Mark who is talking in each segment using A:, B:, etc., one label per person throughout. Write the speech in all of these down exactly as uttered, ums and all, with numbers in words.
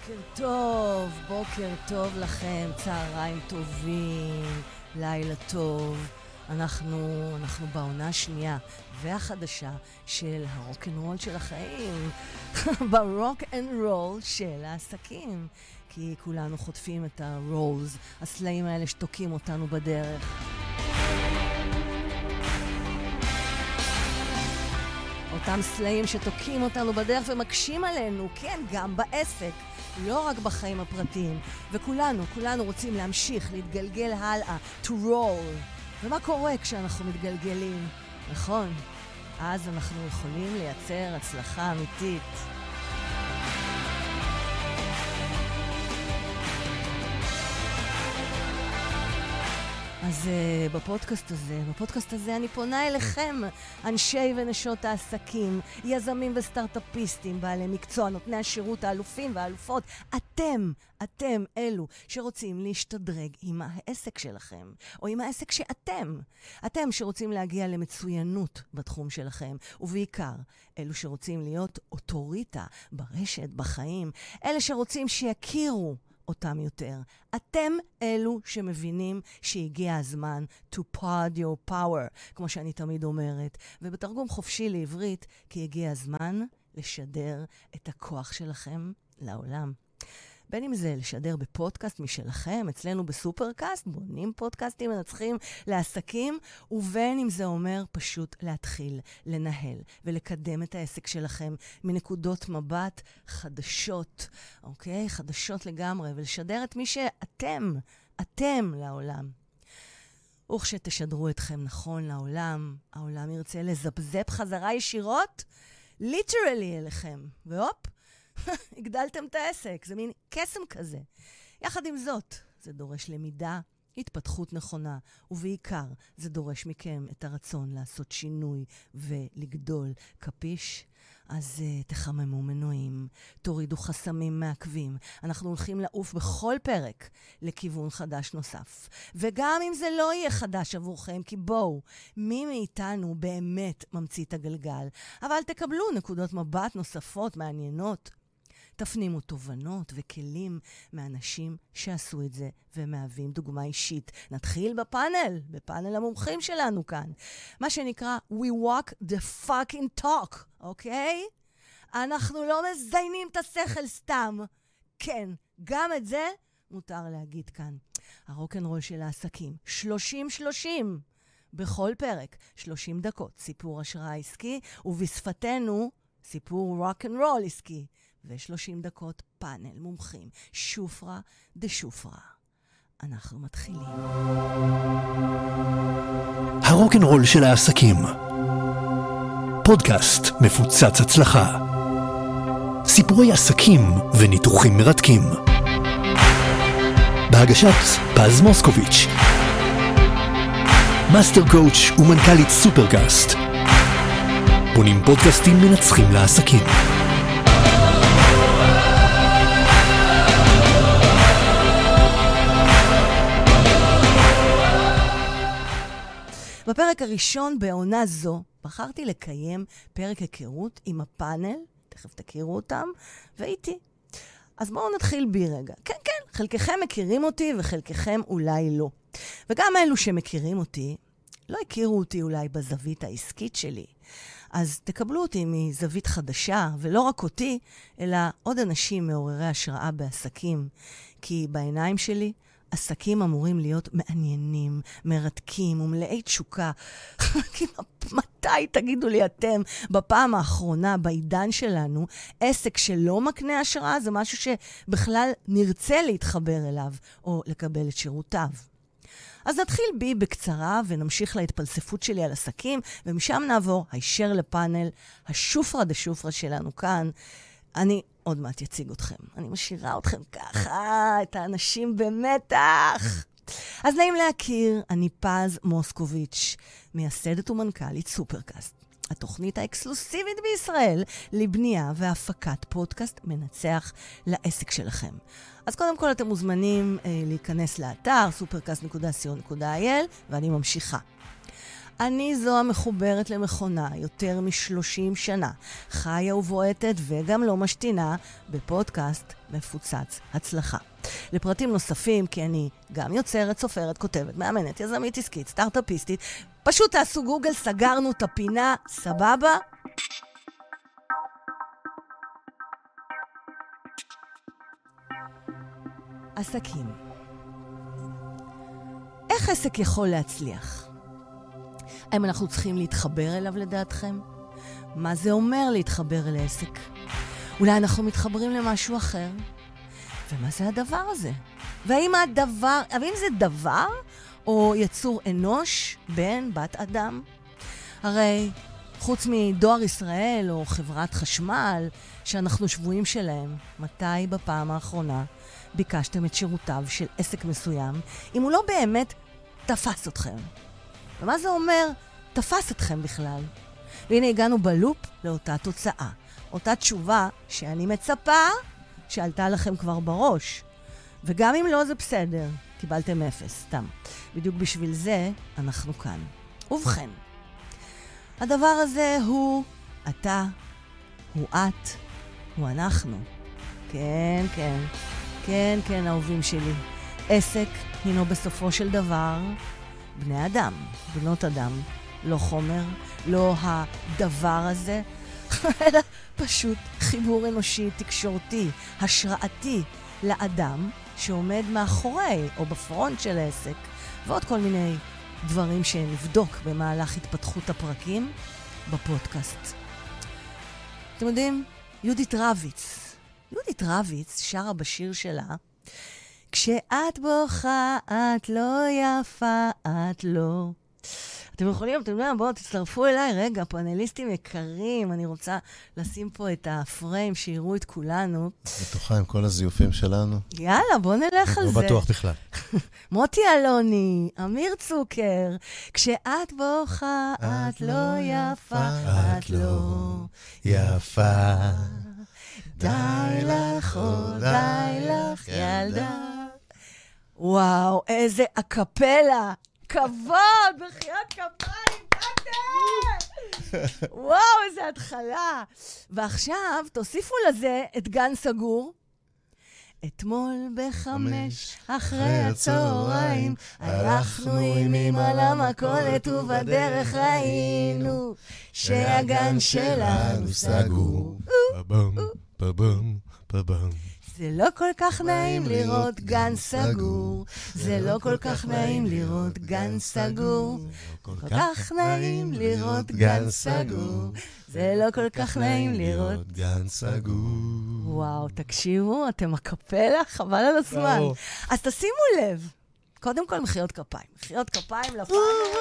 A: בוקר טוב, בוקר טוב לכם, צהריים טובים, לילה טוב. אנחנו, אנחנו בעונה השנייה והחדשה של הרוק אנד רול של החיים, ברוק אנד רול של העסקים, כי כולנו חוטפים את הרולס, הסלעים האלה שתוקים אותנו בדרך. אותם סלעים שתוקים אותנו בדרך ומקשים עלינו, כן, גם בעסק, לא רק בחיים הפרטיים. וכולנו, כולנו רוצים להמשיך, להתגלגל הלאה, to roll. ומה קורה כשאנחנו מתגלגלים? נכון, אז אנחנו יכולים לייצר הצלחה אמיתית. אז uh, בפודקאסט הזה, בפודקאסט הזה אני פונה אליכם, אנשי ונשות העסקים, יזמים וסטארט-אפיסטים, בעלי מקצוע, נותני השירות, האלופים והאלופות. אתם, אתם אלו שרוצים להשתדרג עם העסק שלכם, או עם העסק שאתם. אתם שרוצים להגיע למצוינות בתחום שלכם, ובעיקר אלו שרוצים להיות אוטוריטה ברשת, בחיים, אלה שרוצים שיכירו אותם יותר. אתם אלו שמבינים שהגיע הזמן to pod your power, כמו שאני תמיד אומרת, ובתרגום חופשי לעברית, כי הגיע הזמן לשדר את הכוח שלכם לעולם. בין אם זה לשדר בפודקאסט משלכם, אצלנו בסופרקאסט, בונים פודקאסטים מנצחים לעסקים, ובין אם זה אומר פשוט להתחיל, לנהל ולקדם את העסק שלכם מנקודות מבט חדשות, אוקיי? חדשות לגמרי, ולשדר את מי שאתם, אתם לעולם. וכשתשדרו אתכם נכון לעולם, העולם ירצה לזפזפ חזרה ישירות, ליטרלי אליכם, והופ, הגדלתם את העסק, זה מין קסם כזה. יחד עם זאת, זה דורש למידה, התפתחות נכונה, ובעיקר זה דורש מכם את הרצון לעשות שינוי ולגדול. קפיש? אז uh, תחממו מנועים, תורידו חסמים מעכבים. אנחנו הולכים לעוף בכל פרק לכיוון חדש נוסף. וגם אם זה לא יהיה חדש עבורכם, כי בואו, מי מאיתנו באמת ממציא את הגלגל? אבל תקבלו נקודות מבט נוספות מעניינות. תפנימו תובנות וכלים מאנשים שעשו את זה ומהווים דוגמה אישית. נתחיל בפאנל, בפאנל המומחים שלנו כאן. מה שנקרא We walk the fucking talk, אוקיי? אנחנו לא מזיינים את השכל סתם. כן, גם את זה מותר להגיד כאן. הרוק אנד רול של העסקים, שלושים שלושים. בכל פרק, שלושים דקות, סיפור השראה עסקי, ובשפתנו, סיפור רוק אנד רול עסקי. ו-שלושים דקות פאנל מומחים. שופרה דה שופרה. אנחנו מתחילים.
B: הרוק אנד רול של העסקים. פודקאסט מפוצץ הצלחה. סיפורי עסקים וניתוחים מרתקים. בהגשת פז מוסקוביץ'. מאסטר קואוץ' ומנכ"לית סופרקאסט. בונים פודקאסטים מנצחים לעסקים.
A: בפרק הראשון בעונה זו, בחרתי לקיים פרק היכרות עם הפאנל, תכף תכירו אותם, ואיתי. אז בואו נתחיל בי רגע. כן, כן, חלקכם מכירים אותי וחלקכם אולי לא. וגם אלו שמכירים אותי, לא הכירו אותי אולי בזווית העסקית שלי. אז תקבלו אותי מזווית חדשה, ולא רק אותי, אלא עוד אנשים מעוררי השראה בעסקים. כי בעיניים שלי, עסקים אמורים להיות מעניינים, מרתקים ומלאי תשוקה. כי מתי תגידו לי אתם, בפעם האחרונה, בעידן שלנו, עסק שלא מקנה השראה, זה משהו שבכלל נרצה להתחבר אליו, או לקבל את שירותיו. אז נתחיל בי בקצרה ונמשיך להתפלספות שלי על עסקים, ומשם נעבור הישר לפאנל, השופרה דה שופרה שלנו כאן. אני עוד מעט יציג אתכם. אני משאירה אתכם ככה, את האנשים במתח. אז נעים להכיר, אני פז מוסקוביץ', מייסדת ומנכ"לית סופרקאסט. התוכנית האקסקלוסיבית בישראל לבנייה והפקת פודקאסט מנצח לעסק שלכם. אז קודם כל אתם מוזמנים אה, להיכנס לאתר סופרקאסט נקודה סי או נקודה איי אל, ואני ממשיכה. אני זו המחוברת למכונה יותר משלושים שנה, חיה ובועטת וגם לא משתינה בפודקאסט מפוצץ הצלחה. לפרטים נוספים, כי אני גם יוצרת, סופרת, כותבת, מאמנת, יזמית עסקית, סטארט-אפיסטית, פשוט תעשו גוגל, סגרנו את הפינה, סבבה? עסקים. איך עסק יכול להצליח? האם אנחנו צריכים להתחבר אליו לדעתכם? מה זה אומר להתחבר אל עסק? אולי אנחנו מתחברים למשהו אחר? ומה זה הדבר הזה? והאם הדבר, האם זה דבר או יצור אנוש בן בת אדם? הרי חוץ מדואר ישראל או חברת חשמל שאנחנו שבויים שלהם, מתי בפעם האחרונה ביקשתם את שירותיו של עסק מסוים, אם הוא לא באמת תפס אתכם? ומה זה אומר תפס אתכם בכלל? והנה הגענו בלופ לאותה תוצאה. אותה תשובה שאני מצפה שעלתה לכם כבר בראש. וגם אם לא זה בסדר, קיבלתם אפס, סתם. בדיוק בשביל זה אנחנו כאן. ובכן, הדבר הזה הוא אתה, הוא את, הוא אנחנו. כן, כן, כן, כן, אהובים שלי. עסק הינו בסופו של דבר בני אדם, בנות אדם, לא חומר, לא הדבר הזה, אלא פשוט חיבור אנושי, תקשורתי, השראתי לאדם שעומד מאחורי או בפרונט של העסק, ועוד כל מיני דברים שנבדוק במהלך התפתחות הפרקים בפודקאסט. אתם יודעים, יהודית רביץ, יהודית רביץ שרה בשיר שלה, כשאת בוכה, את לא יפה, את לא. אתם יכולים, אתם יודעים, בואו תצטרפו אליי, רגע, פאנליסטים יקרים, אני רוצה לשים פה את הפריים שיראו את כולנו.
C: בתוכה עם כל הזיופים שלנו.
A: יאללה, בואו נלך על זה.
C: לא בטוח בכלל.
A: מוטי אלוני, אמיר צוקר, כשאת בוכה, את לא יפה, את לא יפה. די לך, די לך, ילדה. וואו, איזה אקפלה. כבוד, בחיית כפיים, תתה! וואו, איזה התחלה. ועכשיו תוסיפו לזה את גן סגור. אתמול בחמש אחרי הצהריים הלכנו עם אמא למכולת ובדרך ראינו שהגן שלנו סגור.
C: פבם, פבם, פבם.
A: זה לא כל כך נעים לראות גן סגור, זה לא כל כך נעים לראות גן סגור, כל כך נעים לראות גן סגור, זה לא כל כך נעים לראות
C: גן סגור.
A: וואו, תקשיבו, אתם הקפלה, חבל על הזמן. אז תשימו לב, קודם כל מחיאות כפיים, מחיאות כפיים לפעמים.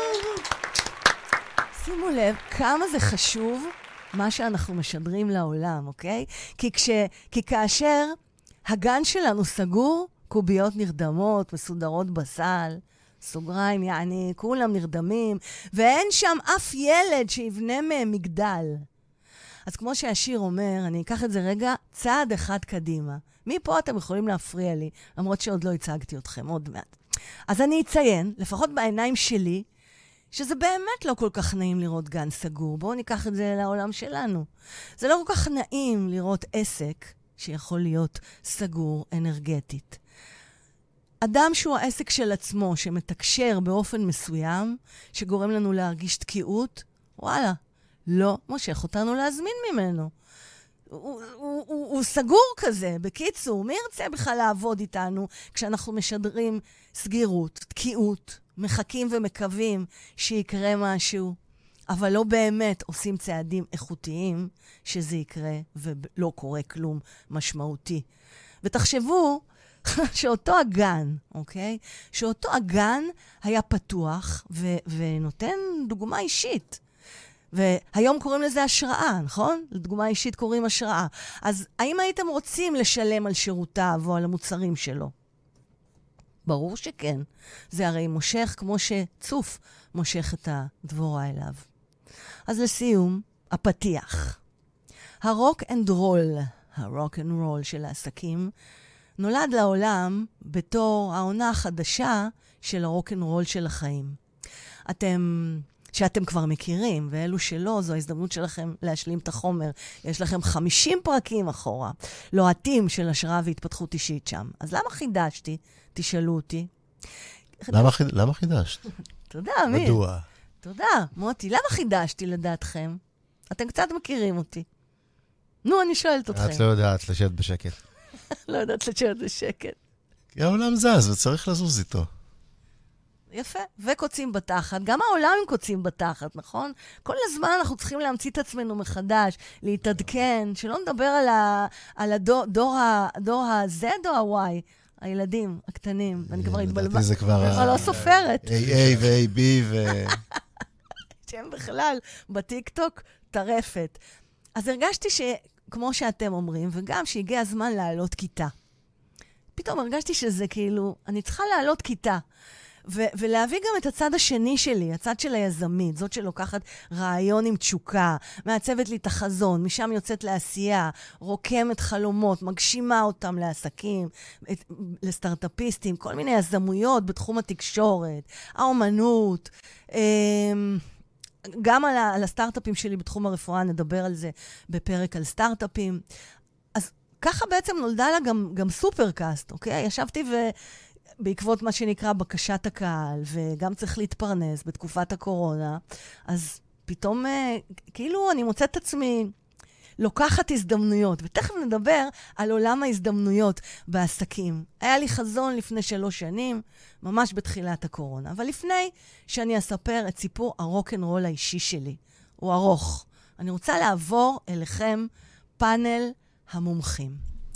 A: שימו לב כמה זה חשוב מה שאנחנו משדרים לעולם, אוקיי? כי כש, כי כאשר הגן שלנו סגור, קוביות נרדמות, מסודרות בסל, סוגריים, יעני, כולם נרדמים, ואין שם אף ילד שיבנה מהם מגדל. אז כמו שהשיר אומר, אני אקח את זה רגע צעד אחד קדימה. מפה אתם יכולים להפריע לי, למרות שעוד לא הצגתי אתכם, עוד מעט. אז אני אציין, לפחות בעיניים שלי, שזה באמת לא כל כך נעים לראות גן סגור. בואו ניקח את זה לעולם שלנו. זה לא כל כך נעים לראות עסק שיכול להיות סגור אנרגטית. אדם שהוא העסק של עצמו, שמתקשר באופן מסוים, שגורם לנו להרגיש תקיעות, וואלה, לא מושך אותנו להזמין ממנו. הוא, הוא, הוא, הוא סגור כזה, בקיצור, מי ירצה בכלל לעבוד איתנו כשאנחנו משדרים סגירות, תקיעות, מחכים ומקווים שיקרה משהו, אבל לא באמת עושים צעדים איכותיים שזה יקרה ולא קורה כלום משמעותי. ותחשבו שאותו הגן, אוקיי? שאותו הגן היה פתוח ו- ונותן דוגמה אישית. והיום קוראים לזה השראה, נכון? לדוגמה אישית קוראים השראה. אז האם הייתם רוצים לשלם על שירותיו או על המוצרים שלו? ברור שכן. זה הרי מושך כמו שצוף מושך את הדבורה אליו. אז לסיום, הפתיח. הרוק אנד רול, הרוק אנד רול של העסקים, נולד לעולם בתור העונה החדשה של הרוק אנד רול של החיים. אתם שאתם כבר מכירים, ואלו שלא, זו ההזדמנות שלכם להשלים את החומר. יש לכם חמישים פרקים אחורה, לוהטים של השראה והתפתחות אישית שם. אז למה חידשתי? תשאלו אותי.
C: למה, חיד... למה חידשת?
A: תודה, אמיר.
C: מדוע?
A: תודה, מוטי. למה חידשתי לדעתכם? אתם קצת מכירים אותי. נו, אני שואלת אתכם.
D: את לא יודעת לשבת בשקט.
A: לא יודעת לשבת בשקט.
C: כי העולם זז וצריך לזוז איתו.
A: יפה, וקוצים בתחת. גם העולם עם קוצים בתחת, נכון? כל הזמן אנחנו צריכים להמציא את עצמנו מחדש, להתעדכן, שלא נדבר על, ה, על הדור, דור, הדור ה-Z או ה-Y, הילדים הקטנים. אני כבר התבלבלת.
C: לדעתי זה כבר...
A: אני כבר לא סופרת.
C: A A ו-A B ו...
A: שהם בכלל בטיקטוק טרפת. אז הרגשתי שכמו שאתם אומרים, וגם שהגיע הזמן לעלות כיתה. פתאום הרגשתי שזה כאילו, אני צריכה לעלות כיתה. ו- ולהביא גם את הצד השני שלי, הצד של היזמית, זאת שלוקחת רעיון עם תשוקה, מעצבת לי את החזון, משם יוצאת לעשייה, רוקמת חלומות, מגשימה אותם לעסקים, את, לסטארט-אפיסטים, כל מיני יזמויות בתחום התקשורת, האומנות, אמ, גם על, ה- על הסטארט-אפים שלי בתחום הרפואה, נדבר על זה בפרק על סטארט-אפים. אז ככה בעצם נולדה לה גם, גם סופרקאסט, אוקיי? ישבתי ו... בעקבות מה שנקרא בקשת הקהל, וגם צריך להתפרנס בתקופת הקורונה, אז פתאום, כאילו אני מוצאת את עצמי לוקחת הזדמנויות, ותכף נדבר על עולם ההזדמנויות בעסקים. היה לי חזון לפני שלוש שנים, ממש בתחילת הקורונה, אבל לפני שאני אספר את סיפור הרוק'נ'רול האישי שלי, הוא ארוך. אני רוצה לעבור אליכם פאנל המומחים.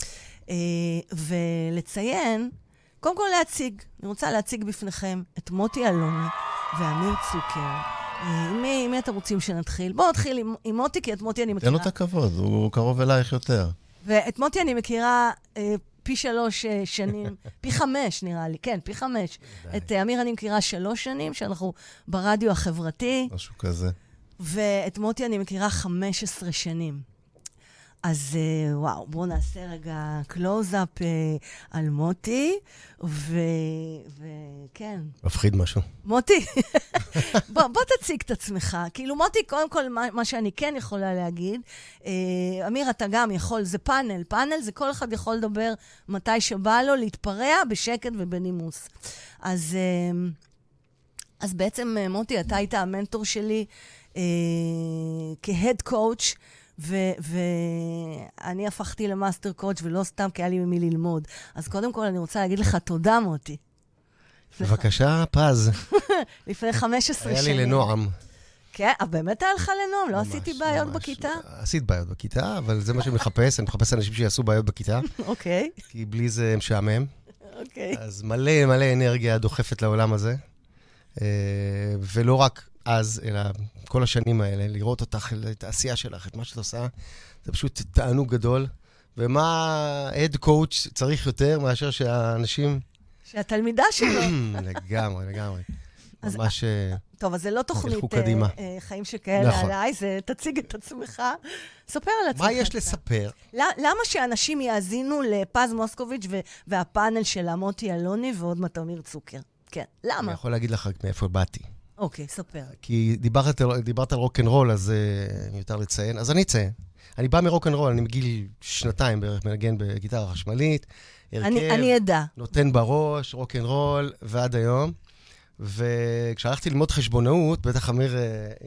A: ולציין, קודם כל להציג, אני רוצה להציג בפניכם את מוטי אלוני ואמיר צוקר. עם מי, עם מי אתם רוצים שנתחיל? בואו נתחיל עם, עם מוטי, כי את מוטי אני מכירה.
C: תן לו את הכבוד, הוא קרוב אלייך יותר.
A: ואת מוטי אני מכירה אה, פי שלוש אה, שנים, פי חמש נראה לי, כן, פי חמש. את אה, אמיר אני מכירה שלוש שנים, שאנחנו ברדיו החברתי.
C: משהו כזה.
A: ואת מוטי אני מכירה חמש עשרה שנים. אז וואו, בואו נעשה רגע קלוז-אפ על מוטי, וכן.
D: מפחיד משהו.
A: מוטי, בוא, בוא תציג את עצמך. כאילו, מוטי, קודם כל, מה, מה שאני כן יכולה להגיד, אה, אמיר, אתה גם יכול, זה פאנל. פאנל זה כל אחד יכול לדבר מתי שבא לו, להתפרע בשקט ובנימוס. אז, אה, אז בעצם, מוטי, אתה היית המנטור שלי אה, כהד קואוץ', ואני הפכתי למאסטר קואוץ' ולא סתם כי היה לי ממי ללמוד. אז קודם כל אני רוצה להגיד לך תודה, מוטי.
D: בבקשה, פז.
A: לפני חמש עשרה שנים.
D: היה לי לנועם.
A: כן, אבל באמת היה לך לנועם, לא עשיתי בעיות בכיתה?
D: עשית בעיות בכיתה, אבל זה מה שאני מחפש, אני מחפש אנשים שיעשו בעיות בכיתה.
A: אוקיי.
D: כי בלי זה הם משעמם.
A: אוקיי.
D: אז מלא מלא אנרגיה דוחפת לעולם הזה. ולא רק אז, אלא כל השנים האלה, לראות אותך, את העשייה שלך, את מה שאת עושה, זה פשוט תענוג גדול. ומה הד קואוץ' צריך יותר מאשר שהאנשים...
A: שהתלמידה שלו.
D: לגמרי, לגמרי. ממש...
A: טוב, אז זה לא תוכנית חיים שכאלה עליי, זה תציג את עצמך. ספר על עצמך.
D: מה יש לספר?
A: למה שאנשים יאזינו לפז מוסקוביץ' והפאנל של מוטי אלוני ועוד מעט אמיר צוקר? כן, למה?
D: אני יכול להגיד לך מאיפה באתי.
A: אוקיי, ספר.
D: כי דיברת, דיברת על רוק'נ'רול, אז uh, יותר לציין. אז אני אציין. אני בא מרוק'נ'רול, אני מגיל שנתיים בערך מנגן בגיטרה חשמלית. הרכב,
A: אני, אני אדע.
D: נותן בראש, רוק'נ'רול, ועד היום. וכשהלכתי ללמוד חשבונאות, בטח אמיר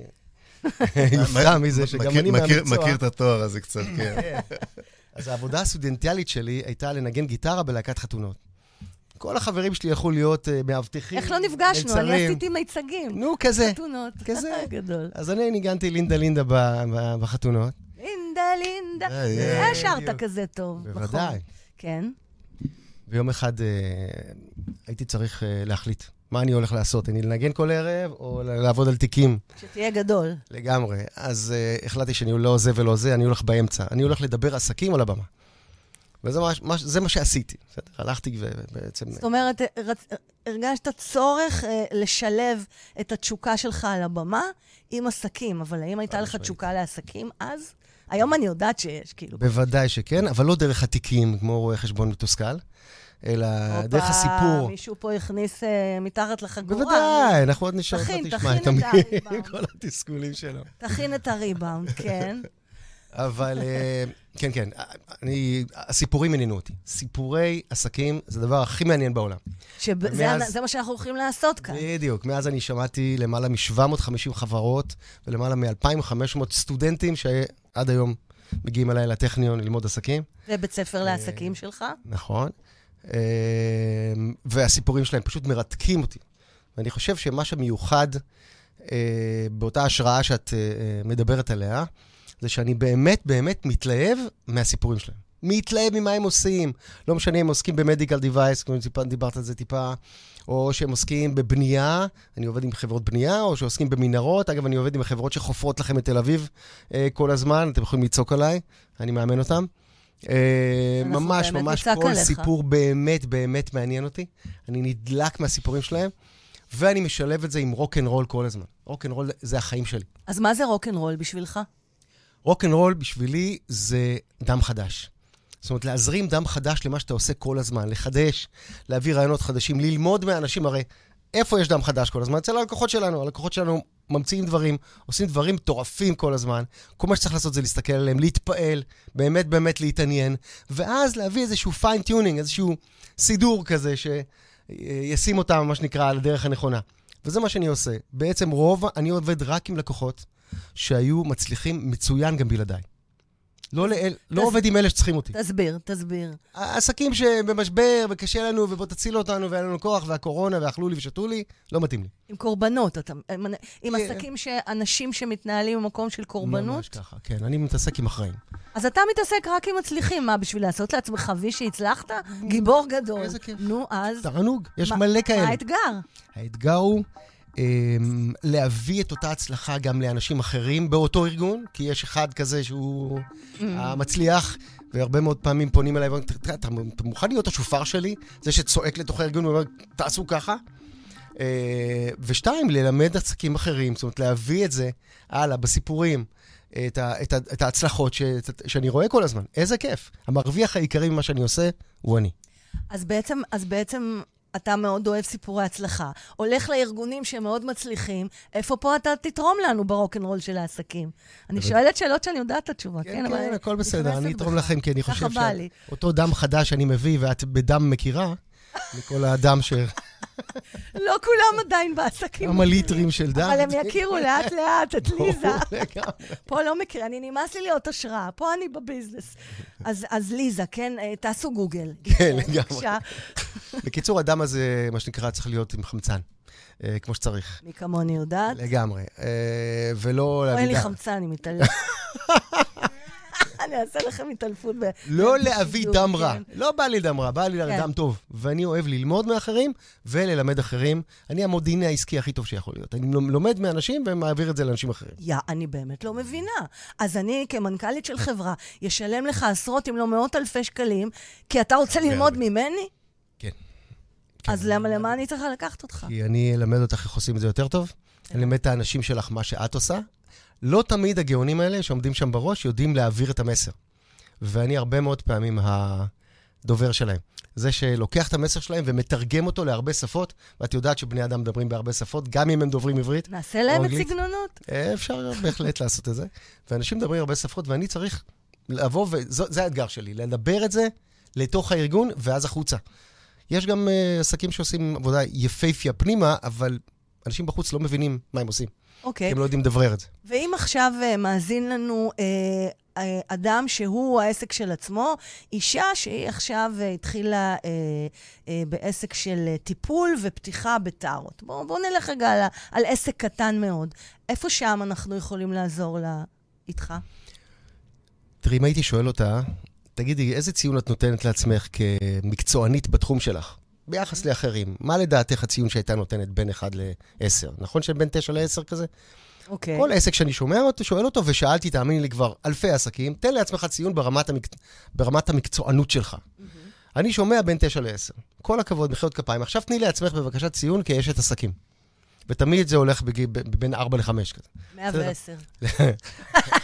D: יפתע מזה, שגם אני מהמקצוע.
C: מכיר את התואר הזה קצת, כן.
D: אז העבודה הסטודנטיאלית שלי הייתה לנגן גיטרה בלהקת חתונות. כל החברים שלי יכלו להיות מאבטחים.
A: איך לא נפגשנו? אני עשיתי מיצגים.
D: נו, כזה.
A: חתונות.
D: כזה.
A: גדול.
D: אז אני ניגנתי לינדה לינדה בחתונות.
A: לינדה לינדה. זה שרת כזה טוב.
D: בוודאי.
A: כן.
D: ויום אחד הייתי צריך להחליט מה אני הולך לעשות. אני לנגן כל ערב או לעבוד על תיקים.
A: שתהיה גדול.
D: לגמרי. אז החלטתי שאני לא זה ולא זה, אני הולך באמצע. אני הולך לדבר עסקים על הבמה. וזה מה, זה מה שעשיתי. הלכתי ובעצם...
A: זאת אומרת, הרגשת צורך לשלב את התשוקה שלך על הבמה עם עסקים, אבל האם הייתה לך תשוקה לעסקים אז? היום אני יודעת שיש, כאילו.
D: בוודאי שכן, אבל לא דרך התיקים, כמו רואה חשבון מתוסכל, אלא דרך הסיפור.
A: מישהו פה הכניס מתחת לחגורה.
D: בוודאי, אנחנו עוד נשאר,
A: תכין,
D: תשמע את
A: תכין את הריבאונד.
D: כל התסכולים שלו.
A: תכין את הריבאונד, כן.
D: אבל כן, כן, אני, הסיפורים עניינו אותי. סיפורי עסקים זה הדבר הכי מעניין בעולם.
A: שזה מה שאנחנו הולכים לעשות כאן.
D: בדיוק, מאז אני שמעתי למעלה מ-שבע מאות וחמישים חברות, ולמעלה מ-אלפיים וחמש מאות סטודנטים שעד היום מגיעים אליי לטכניון ללמוד עסקים.
A: ובית ספר לעסקים שלך.
D: נכון. והסיפורים שלהם פשוט מרתקים אותי. ואני חושב שמה שמיוחד באותה השראה שאת מדברת עליה, זה שאני באמת באמת מתלהב מהסיפורים שלהם. מתלהב ממה הם עושים. לא משנה אם עוסקים במדיקל דיווייס, כמו דיברת על זה טיפה, או שהם עוסקים בבנייה, אני עובד עם חברות בנייה, או שעוסקים במנהרות. אגב, אני עובד עם חברות שחופרות לכם את תל אביב אה, כל הזמן, אתם יכולים לצעוק עליי, אני מאמן אותם. אה, ממש ממש כל עליך. סיפור באמת באמת מעניין אותי. אני נדלק מהסיפורים שלהם, ואני משלב את זה עם רוק-אנד-רול כל הזמן. רוק-אנד-רול זה החיים שלי.
A: אז מה זה רוק-אנד-רול בשבילך?
D: רוק-אנד-רול בשבילי זה דם חדש. זאת אומרת, להזרים דם חדש למה שאתה עושה כל הזמן, לחדש, להביא רעיונות חדשים, ללמוד מהאנשים. הרי איפה יש דם חדש כל הזמן? אצל הלקוחות שלנו. הלקוחות שלנו ממציאים דברים, עושים דברים מטורפים כל הזמן. כל מה שצריך לעשות זה להסתכל עליהם, להתפעל, באמת באמת להתעניין, ואז להביא איזשהו פיין-טיונינג, איזשהו סידור כזה שישים אותם, מה שנקרא, על הדרך הנכונה. וזה מה שאני עושה. בעצם רוב, אני עובד רק עם לקוחות שהיו מצליחים מצוין גם בלעדיי. לא, לאל, לא עובד עם אלה שצריכים אותי.
A: תסביר, תסביר.
D: העסקים שבמשבר וקשה לנו ובוא תציל אותנו ואין לנו כוח והקורונה ואכלו לי ושתו לי, לא מתאים לי.
A: עם קורבנות, אתה, עם, עם עסקים שאנשים שמתנהלים במקום של קורבנות?
D: ממש ככה, כן. אני מתעסק עם אחראים.
A: אז אתה מתעסק רק עם מצליחים. מה, בשביל לעשות לעצמך וי שהצלחת? גיבור גדול.
D: איזה כיף.
A: נו, אז...
D: תענוג, יש מלא כאלה.
A: מה האתגר?
D: האתגר הוא להביא את אותה הצלחה גם לאנשים אחרים באותו ארגון, כי יש אחד כזה שהוא מצליח, והרבה מאוד פעמים פונים אליי, אתה מוכן להיות השופר שלי? זה שצועק לתוך הארגון ואומר, תעשו ככה? ושתיים, ללמד עסקים אחרים, זאת אומרת, להביא את זה הלאה, בסיפורים, את ההצלחות שאני רואה כל הזמן. איזה כיף. המרוויח העיקרי ממה שאני עושה, הוא אני.
A: אז בעצם, אז בעצם... אתה מאוד אוהב סיפורי הצלחה. הולך לארגונים שמאוד מצליחים, איפה פה אתה תתרום לנו ברוק-אנד-רול של העסקים? אני שואלת שאלות שאני יודעת את התשובה, כן?
D: כן, כן, הכל בסדר. אני אתרום לכם, כי אני חושב שאותו דם חדש שאני מביא, ואת בדם מכירה, מכל האדם ש...
A: לא כולם עדיין בעסקים.
D: כמה ליטרים של דם.
A: אבל הם יכירו לאט לאט את ליזה. פה לא מכיר, אני נמאס לי להיות השראה, פה אני בביזנס. אז ליזה, כן, תעשו גוגל.
D: כן, לגמרי. בקיצור, הדם הזה, מה שנקרא, צריך להיות עם חמצן, כמו שצריך.
A: מי כמוני יודעת?
D: לגמרי. ולא...
A: אין לי חמצן, אני מתעלם. אני אעשה לכם התעלפות ב...
D: לא להביא דם רע. לא בא לי דם רע, בא לי דם טוב. ואני אוהב ללמוד מאחרים וללמד אחרים. אני המודיעין העסקי הכי טוב שיכול להיות. אני לומד מאנשים ומעביר את זה לאנשים אחרים.
A: יא, אני באמת לא מבינה. אז אני כמנכ"לית של חברה, ישלם לך עשרות אם לא מאות אלפי שקלים, כי אתה רוצה ללמוד ממני?
D: כן.
A: אז למה אני צריכה לקחת אותך?
D: כי אני אלמד אותך איך עושים את זה יותר טוב. אני אלמד את האנשים שלך מה שאת עושה. לא תמיד הגאונים האלה שעומדים שם בראש יודעים להעביר את המסר. ואני הרבה מאוד פעמים הדובר שלהם. זה שלוקח את המסר שלהם ומתרגם אותו להרבה שפות, ואת יודעת שבני אדם מדברים בהרבה שפות, גם אם הם דוברים עברית.
A: נעשה להם את סגנונות.
D: אפשר בהחלט לעשות את זה. ואנשים מדברים הרבה שפות, ואני צריך לבוא, וזה האתגר שלי, לדבר את זה לתוך הארגון, ואז החוצה. יש גם עסקים שעושים עבודה יפהפייה פנימה, אבל אנשים בחוץ לא מבינים מה הם עושים.
A: אוקיי.
D: הם לא יודעים לדברר את זה.
A: ואם עכשיו מאזין לנו אה, אה, אדם שהוא העסק של עצמו, אישה שהיא עכשיו התחילה אה, אה, בעסק של טיפול ופתיחה בטארות. בואו בוא נלך רגע על, על עסק קטן מאוד. איפה שם אנחנו יכולים לעזור לה איתך?
D: תראי, אם הייתי שואל אותה, תגידי, איזה ציון את נותנת לעצמך כמקצוענית בתחום שלך? ביחס לאחרים. מה לדעתך הציון שהייתה נותנת בין אחד לעשר? נכון שבין תשע לעשר כזה?
A: אוקיי.
D: כל עסק שאני שומע אותו, שואל אותו, ושאלתי, תאמיני לי כבר אלפי עסקים, תן לעצמך ציון ברמת, המק... ברמת המקצוענות שלך. אני שומע בין תשע לעשר. כל הכבוד, מחיאות כפיים. עכשיו תני לעצמך בבקשת ציון כאשת עסקים. ותמיד זה הולך בג... בין ארבע לחמש כזה.
A: מאה ועשר.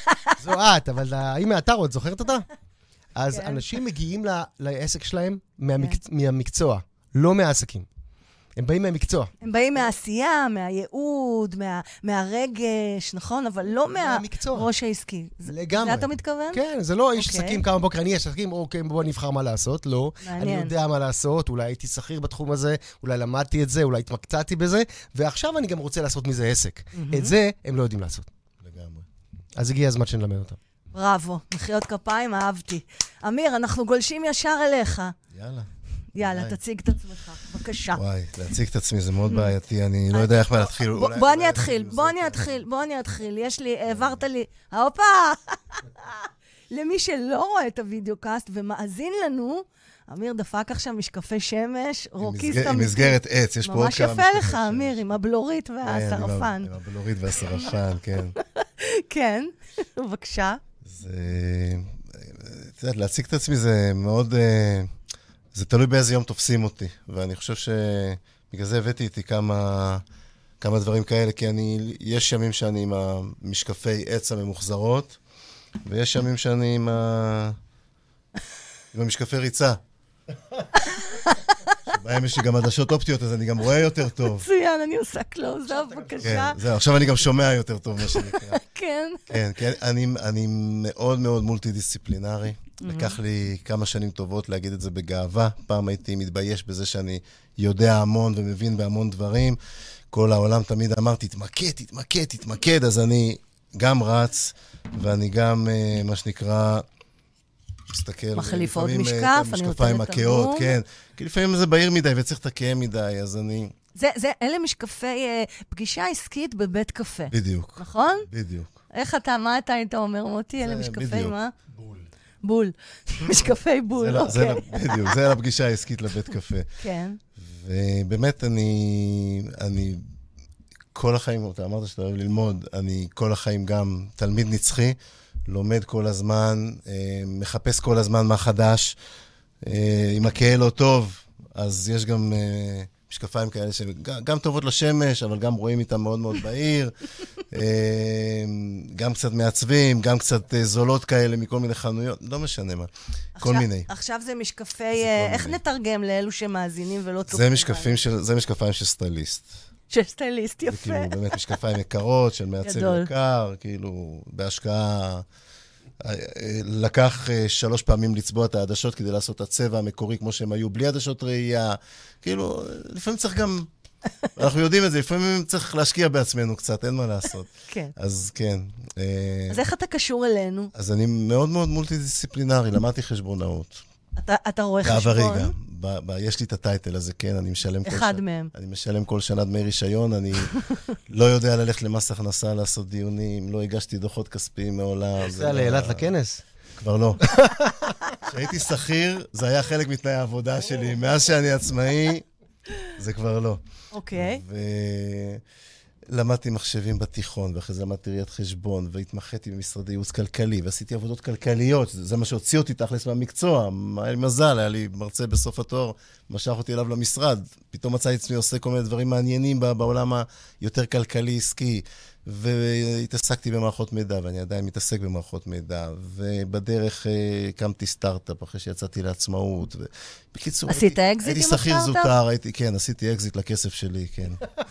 D: זו את, אבל האם מהאתר, את זוכרת אותה? אז אנשים מגיעים לעסק שלהם מהמקצוע, לא מהעסקים. הם באים מהמקצוע.
A: הם באים מהעשייה, מהייעוד, מה, מהרגש, נכון? אבל לא מהראש העסקי.
D: לגמרי.
A: זה אתה מתכוון?
D: כן, זה לא איש עסקים כמה בוקר, אני איש עסקים, אוקיי, בוא נבחר מה לעשות. לא, אני יודע מה לעשות, אולי הייתי שכיר בתחום הזה, אולי למדתי את זה, אולי התמקצעתי בזה, ועכשיו אני גם רוצה לעשות מזה עסק. את זה הם לא יודעים לעשות.
C: לגמרי.
D: אז הגיע הזמן שנלמד אותם.
A: בראבו, מחיאות כפיים, אהבתי. אמיר, אנחנו גולשים ישר אליך.
C: יאללה.
A: יאללה, תציג את עצמך, בבקשה.
C: וואי, להציג את עצמי זה מאוד בעייתי, אני לא יודע איך מה להתחיל.
A: בוא אני אתחיל, בוא אני אתחיל, בוא אני אתחיל. יש לי, העברת לי, הופה! למי שלא רואה את הוידאו-קאסט ומאזין לנו, אמיר דפק עכשיו משקפי שמש, רוקיסט אמיתי.
C: עם מסגרת עץ, יש פה עוד כמה משקפי שמש.
A: ממש יפה לך, אמיר, עם הבלורית והשרפן.
C: עם הבלורית והשרפן, כן.
A: כן, בבקשה.
C: זה, את יודעת, להציג את עצמי זה מאוד... זה תלוי באיזה יום תופסים אותי, ואני חושב שבגלל זה הבאתי איתי כמה, כמה דברים כאלה, כי אני, יש ימים שאני עם המשקפי עץ הממוחזרות, ויש ימים שאני עם, ה... עם המשקפי ריצה. שבהם יש לי גם עדשות אופטיות, אז אני גם רואה יותר טוב.
A: מצוין, אני עושה קלוז-אפ, בבקשה.
C: כן, זהו, עכשיו אני גם שומע יותר טוב, מה שנקרא.
A: כן.
C: כן, כן, אני, אני מאוד מאוד מולטי-דיסציפלינרי. לקח לי כמה שנים טובות להגיד את זה בגאווה. פעם הייתי מתבייש בזה שאני יודע המון ומבין בהמון דברים. כל העולם תמיד אמר, תתמקד, תתמקד, תתמקד. אז אני גם רץ, ואני גם, מה שנקרא, מסתכל.
A: מחליף עוד משקף, אני נותנת את המום.
C: כן, כי לפעמים זה בהיר מדי וצריך לתקם מדי, אז אני...
A: זה, זה, אלה משקפי אה, פגישה עסקית בבית קפה.
C: בדיוק.
A: נכון?
C: בדיוק.
A: איך אתה, מה אתה היית אומר, מוטי? אלה משקפי
C: בדיוק.
A: מה? בול. משקפי בול, אוקיי.
C: בדיוק, זה לפגישה העסקית לבית קפה.
A: כן.
C: ובאמת אני, אני, כל החיים, אתה אמרת שאתה אוהב ללמוד, אני כל החיים גם תלמיד נצחי, לומד כל הזמן, מחפש כל הזמן מה חדש. אם הקהל לא טוב, אז יש גם משקפיים כאלה שגם טובות לשמש, אבל גם רואים איתם מאוד מאוד בהיר. גם קצת מעצבים, גם קצת זולות כאלה מכל מיני חנויות, לא משנה מה, כל מיני.
A: עכשיו זה משקפי, איך נתרגם לאלו שמאזינים ולא צופים?
C: זה משקפיים של סטייליסט.
A: של סטייליסט, יפה.
C: זה כאילו באמת משקפיים יקרות, של מעצב יקר, כאילו בהשקעה, לקח שלוש פעמים לצבוע את העדשות כדי לעשות את הצבע המקורי כמו שהם היו, בלי עדשות ראייה, כאילו, לפעמים צריך גם... אנחנו יודעים את זה, לפעמים צריך להשקיע בעצמנו קצת, אין מה לעשות.
A: כן.
C: אז כן.
A: אז איך אתה קשור אלינו?
C: אז אני מאוד מאוד מולטי-דיסציפלינרי, למדתי חשבונאות.
A: אתה, אתה רואה חשבון?
C: בעברי גם. יש לי את הטייטל הזה, כן, אני משלם כל שנה.
A: אחד מהם.
C: אני משלם כל שנה דמי רישיון, אני לא יודע ללכת למס הכנסה, לעשות דיונים, לא הגשתי דוחות כספיים מעולם.
D: זה לאילת לכנס?
C: כבר לא. כשהייתי שכיר, זה היה חלק מתנאי העבודה שלי. מאז שאני עצמאי, זה כבר לא.
A: אוקיי.
C: ולמדתי מחשבים בתיכון, ואחרי זה למדתי ראיית חשבון, והתמחיתי במשרדי ייעוץ כלכלי, ועשיתי עבודות כלכליות, זה מה שהוציא אותי תכלס מהמקצוע. היה לי מזל, היה לי מרצה בסוף התואר, משך אותי אליו למשרד. פתאום מצאתי עצמי עושה כל מיני דברים מעניינים בעולם היותר כלכלי-עסקי, והתעסקתי במערכות מידע, ואני עדיין מתעסק במערכות מידע, ובדרך קמתי סטארט-אפ אחרי שיצאתי לעצמאות. בקיצור,
A: עשית אקזיט עם הסטארט-אפ?
C: הייתי שכיר זוטר, כן, עשיתי אקזיט לכסף שלי, כן.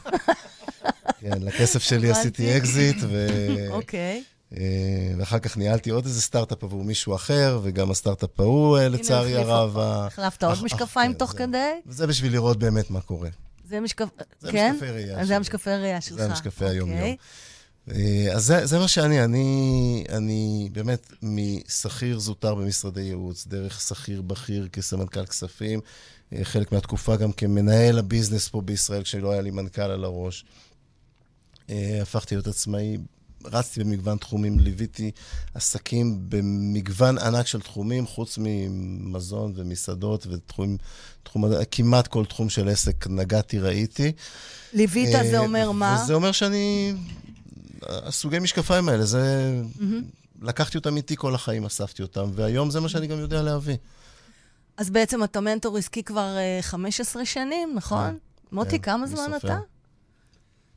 C: כן, לכסף שלי עשיתי אקזיט,
A: אוקיי.
C: ואחר כך ניהלתי עוד איזה סטארט-אפ עבור מישהו אחר, וגם הסטארט-אפ ההוא, לצערי הרב.
A: החלפת עוד משקפיים תוך כדי?
C: וזה בשביל לראות באמת מה קורה.
A: זה משקפי
C: ראייה.
A: זה המשקפי ראייה שלך.
C: זה המשקפי היום-יום. אז זה, זה מה שאני, אני, אני באמת משכיר זוטר במשרדי ייעוץ, דרך שכיר בכיר כסמנכ"ל כספים, חלק מהתקופה גם כמנהל הביזנס פה בישראל, כשלא היה לי מנכ"ל על הראש. הפכתי להיות עצמאי, רצתי במגוון תחומים, ליוויתי עסקים במגוון ענק של תחומים, חוץ ממזון ומסעדות ותחומים, תחום, כמעט כל תחום של עסק נגעתי, ראיתי.
A: ליווית זה אומר מה?
C: וזה אומר שאני, הסוגי משקפיים האלה, זה, לקחתי אותם איתי כל החיים, אספתי אותם, והיום זה מה שאני גם יודע להביא.
A: אז בעצם אתה מנטור עסקי כבר חמש עשרה שנים, נכון? מוטי, כמה זמן אתה?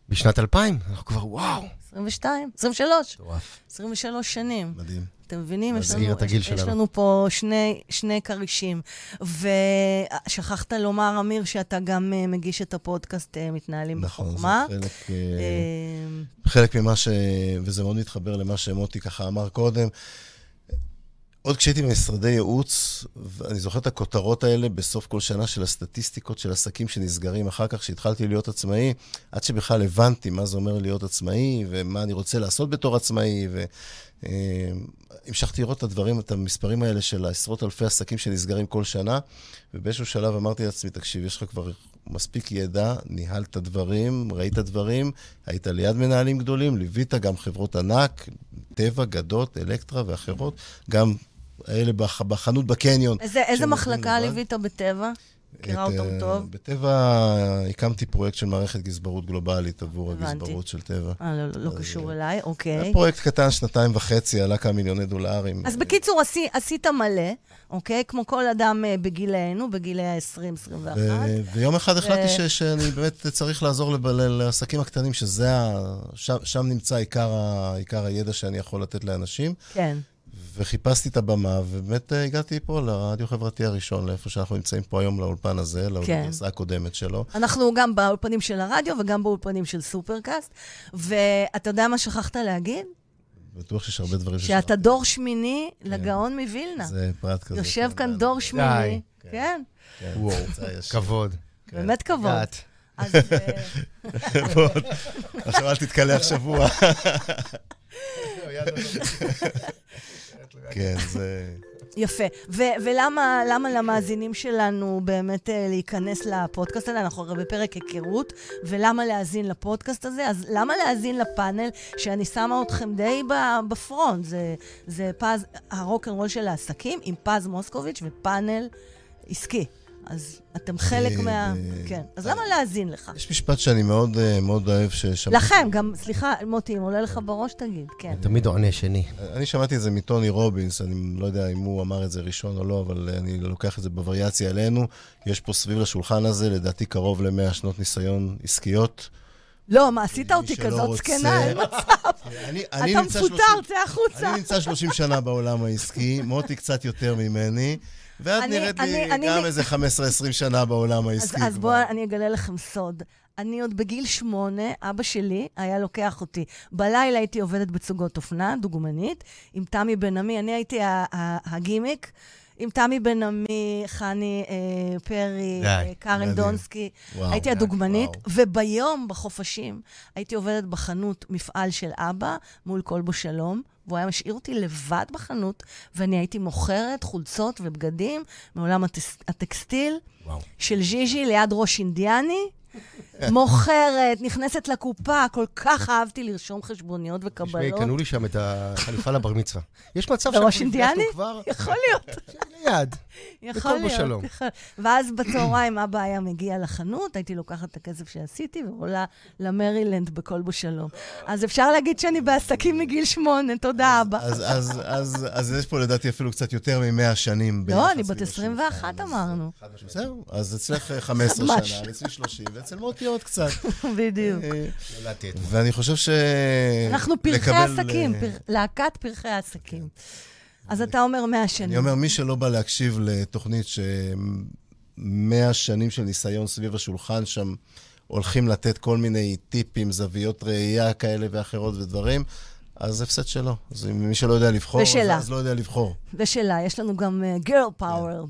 D: בשנת אלפיים, אנחנו כבר, וואו.
A: עשרים ושתיים, עשרים ושלוש.
D: טורף.
A: עשרים ושלוש שנים.
C: מדהים.
A: אתם מבינים? יש
D: להסגיר
A: לנו,
D: את הגיל
A: יש,
D: שלנו.
A: יש לנו פה שני, שני קרישים. ושכחת לומר, אמיר, שאתה גם uh, מגיש את הפודקאסט uh, מתנהלים
C: נכון,
A: בחוכמה.
C: זה חלק, uh, חלק ממה ש... וזה מאוד מתחבר למה שמוטי ככה אמר קודם. עוד כשהייתי במשרדי ייעוץ, ואני זוכר את הכותרות האלה בסוף כל שנה של הסטטיסטיקות של עסקים שנסגרים אחר כך, שהתחלתי להיות עצמאי, עד שבכלל הבנתי מה זה אומר להיות עצמאי, ומה אני רוצה לעשות בתור עצמאי, והמשכתי לראות את הדברים, את המספרים האלה של עשרות אלפי עסקים שנסגרים כל שנה, ובאיזשהו שלב אמרתי לעצמי, תקשיב, יש לך כבר מספיק ידע, ניהלת דברים, ראית דברים, היית ליד מנהלים גדולים, ליווית גם חברות ענק, טבע, גדות, אלקטרה ואחרות, גם האלה בח, בחנות בקניון.
A: איזה, איזה מחלקה ליווית בטבע? מכירה אותם טוב?
C: בטבע הקמתי פרויקט של מערכת גזברות גלובלית עבור הגזברות של טבע.
A: אה, לא, לא קשור אליי, אוקיי.
C: פרויקט קטן, שנתיים וחצי, עלה כמה מיליוני דולרים.
A: אז בקיצור, עשית מלא, אוקיי? כמו כל אדם בגילנו, בגילי ה-עשרים עשרים ואחת.
C: ויום אחד החלטתי שאני באמת צריך לעזור לעסקים הקטנים, שזה, שם נמצא עיקר הידע שאני יכול לתת לאנשים. כן. וחיפשתי את הבמה, ובאמת הגעתי פה לרדיו חברתי הראשון, לאיפה שאנחנו נמצאים פה היום לאולפן הזה, לאולפן הקודמת שלו.
A: אנחנו גם באולפנים של הרדיו, וגם באולפנים של סופרקאסט, ואתה יודע מה שכחת להגיד?
C: בטוח שיש הרבה דברים ששכחתי.
A: שאתה דור שמיני לגאון מווילנה.
C: זה פרט כזה.
A: יושב כאן דור שמיני. כן.
D: וואו, כבוד.
A: באמת כבוד. אז...
C: עכשיו אל תתקלח שבוע. כן, זה...
A: יפה. ולמה למה למאזינים שלנו באמת להיכנס לפודקאסט הזה? אנחנו הרי בפרק היכרות, ולמה להאזין לפודקאסט הזה? אז למה להאזין לפאנל שאני שמה אתכם די בפרונט? זה, זה פז, הרוק'נ'רול של העסקים עם פז מוסקוביץ' ופאנל עסקי. אז אתם חלק מה... כן. אז למה להאזין לך?
C: יש משפט שאני מאוד מאוד אוהב ששמעתי.
A: לכם, גם, סליחה, מוטי, אם עולה לך בראש, תגיד, כן.
D: תמיד עונה שני.
C: אני שמעתי את זה מטוני רובינס, אני לא יודע אם הוא אמר את זה ראשון או לא, אבל אני לוקח את זה בווריאציה עלינו. יש פה סביב לשולחן הזה, לדעתי קרוב למאה שנות ניסיון עסקיות.
A: לא, מה, עשית אותי כזאת זקנה, אין מצב. אתה מפוטר, צא החוצה.
C: אני נמצא שלושים שנה בעולם העסקי, מוטי קצת יותר ממני. ואת נראית לי גם איזה חמש עשרה עשרים שנה בעולם העסקי.
A: אז בואו אני אגלה לכם סוד. אני עוד בגיל שמונה, אבא שלי היה לוקח אותי. בלילה הייתי עובדת בצוגות אופנה, דוגמנית, עם תמי בן עמי. אני הייתי הגימיק, עם תמי בן עמי, חני פרי, קארן דונסקי. הייתי הדוגמנית, וביום, בחופשים, הייתי עובדת בחנות מפעל של אבא, מול כלבו שלום, והוא היה משאיר אותי לבד בחנות, ואני הייתי מוכרת חולצות ובגדים מעולם הטקסטיל של ז'יז'י ליד ראש אינדיאני, מוכרת, נכנסת לקופה, כל כך אהבתי לרשום חשבוניות וקבלות.
D: תשמעי, קנו לי שם את החליפה לבר מצווה. יש מצב
A: בראש אינדיאני? יכול להיות.
D: ליד.
A: יכול להיות. ואז בצהריים אבא היה מגיע לחנות, הייתי לוקחת את הכסף שעשיתי, ועולה למרילנד בכלבו שלום. אז אפשר להגיד שאני בעסקים מגיל שמונה, תודה אבא.
C: אז יש פה לדעתי אפילו קצת יותר ממאה שנים.
A: לא, אני בת עשרים ואחת אמרנו.
C: זהו, אז אצלך חמש עשרה שנה, אצלי שלושים, ואצל מוטי עוד קצת.
A: בדיוק.
C: ואני חושב ש...
A: אנחנו פרחי עסקים, להקת פרחי עסקים. אז אתה אומר מאה שנים.
C: אני אומר, מי שלא בא להקשיב לתוכנית שמאה שנים של ניסיון סביב השולחן, שם הולכים לתת כל מיני טיפים, זוויות ראייה כאלה ואחרות ודברים, אז הפסד שלו. אז מי שלא יודע לבחור, אז לא יודע לבחור.
A: ושלה, יש לנו גם girl power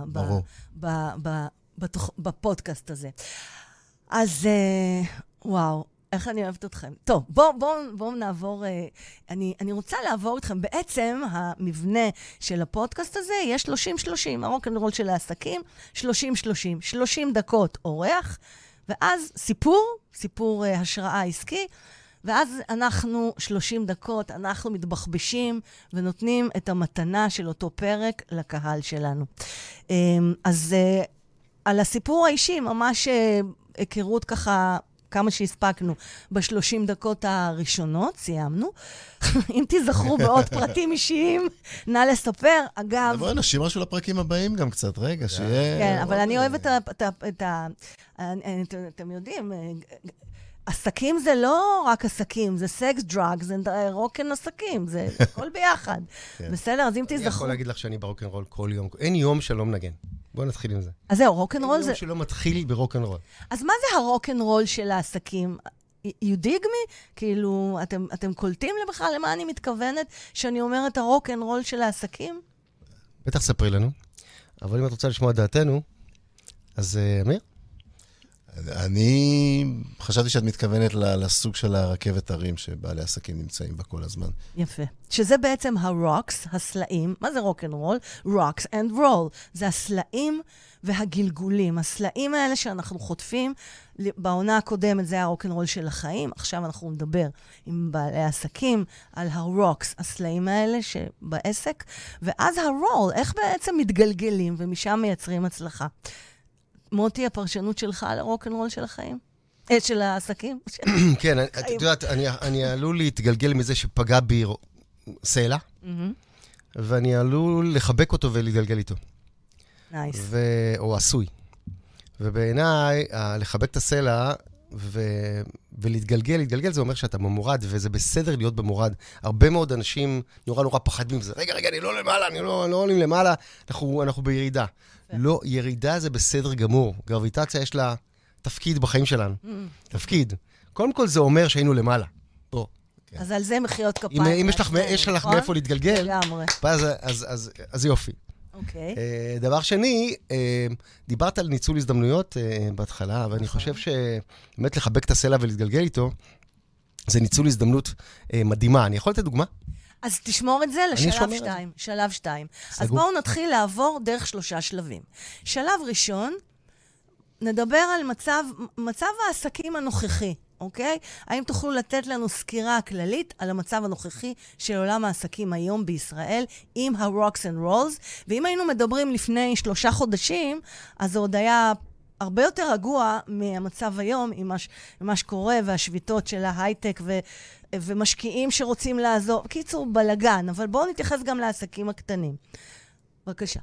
A: בפודקאסט הזה. אז וואו. איך אני אוהבת אתכם. טוב, בואו בוא, בוא נעבור, אני, אני רוצה לעבור אתכם. בעצם המבנה של הפודקאסט הזה יש שלושים שלושים, הרוק'נ'רול של העסקים, שלושים שלושים, שלושים דקות אורח, ואז סיפור, סיפור השראה עסקי, ואז אנחנו שלושים דקות, אנחנו מתבחבשים ונותנים את המתנה של אותו פרק לקהל שלנו. אז על הסיפור האישי, ממש היכרות ככה, כמה שהספקנו בשלושים דקות הראשונות, סיימנו. אם תזכרו בעוד פרטים אישיים, נא לספר. אגב...
C: בואי נשאיר משהו לפרקים הבאים גם קצת, רגע, שיהיה...
A: כן, אבל אני אוהבת את ה... אתם יודעים, עסקים זה לא רק עסקים, זה סקס, דרג, זה רוקן עסקים, זה הכל ביחד. בסדר? אז אם תזכרו...
D: אני יכול להגיד לך שאני ברוקנרול כל יום. אין יום שלא מנגן. בואו נתחיל עם זה.
A: אז זהו, רוקנרול זה...
D: אין יום שלא מתחיל ברוקנרול.
A: אז מה זה הרוקנרול של העסקים? You dig me? כאילו, אתם, אתם קולטים לבכלל למה אני מתכוונת שאני אומרת הרוקנרול של העסקים?
D: בטח ספרי לנו. אבל אם את רוצה לשמוע את דעתנו, אז אמיר?
C: אני חשבתי שאת מתכוונת לסוג של הרכבת הרים שבעלי עסקים נמצאים בה כל הזמן.
A: יפה. שזה בעצם הרוקס, הסלעים. מה זה רוקנרול? רוקס אנד רול. זה הסלעים והגלגולים. הסלעים האלה שאנחנו חוטפים, בעונה הקודמת זה היה הרוקנרול של החיים, עכשיו אנחנו נדבר עם בעלי עסקים על הרוקס, הסלעים האלה שבעסק, ואז הרול, איך בעצם מתגלגלים ומשם מייצרים הצלחה. מוטי, הפרשנות שלך על הרוקנרול של החיים? אה, של העסקים?
D: כן, את יודעת, אני עלול להתגלגל מזה שפגע בי סלע, ואני עלול לחבק אותו ולהתגלגל איתו.
A: נייס.
D: או עשוי. ובעיניי, לחבק את הסלע ולהתגלגל, להתגלגל זה אומר שאתה במורד, וזה בסדר להיות במורד. הרבה מאוד אנשים נורא נורא פחדים מזה. רגע, רגע, אני לא למעלה, אני לא עולים למעלה, אנחנו בירידה. לא, ירידה זה בסדר גמור. גרביטציה יש לה תפקיד בחיים שלנו. תפקיד. קודם כל זה אומר שהיינו למעלה. פה.
A: אז על זה מחיאות כפיים.
D: אם יש לך מאיפה להתגלגל, אז יופי.
A: אוקיי.
D: דבר שני, דיברת על ניצול הזדמנויות בהתחלה, ואני חושב שבאמת לחבק את הסלע ולהתגלגל איתו, זה ניצול הזדמנות מדהימה. אני יכול לתת דוגמה?
A: אז תשמור את זה לשלב שתיים. שלב שתיים. אז בואו נתחיל לעבור דרך שלושה שלבים. שלב ראשון, נדבר על מצב, מצב העסקים הנוכחי, אוקיי? האם תוכלו לתת לנו סקירה כללית על המצב הנוכחי של עולם העסקים היום בישראל עם ה-Rocks and Rolls? ואם היינו מדברים לפני שלושה חודשים, אז זה עוד היה הרבה יותר רגוע מהמצב היום עם מה, עם מה שקורה והשביתות של ההייטק ו, ומשקיעים שרוצים לעזור. קיצור, בלגן, אבל בואו נתייחס גם לעסקים הקטנים. בבקשה.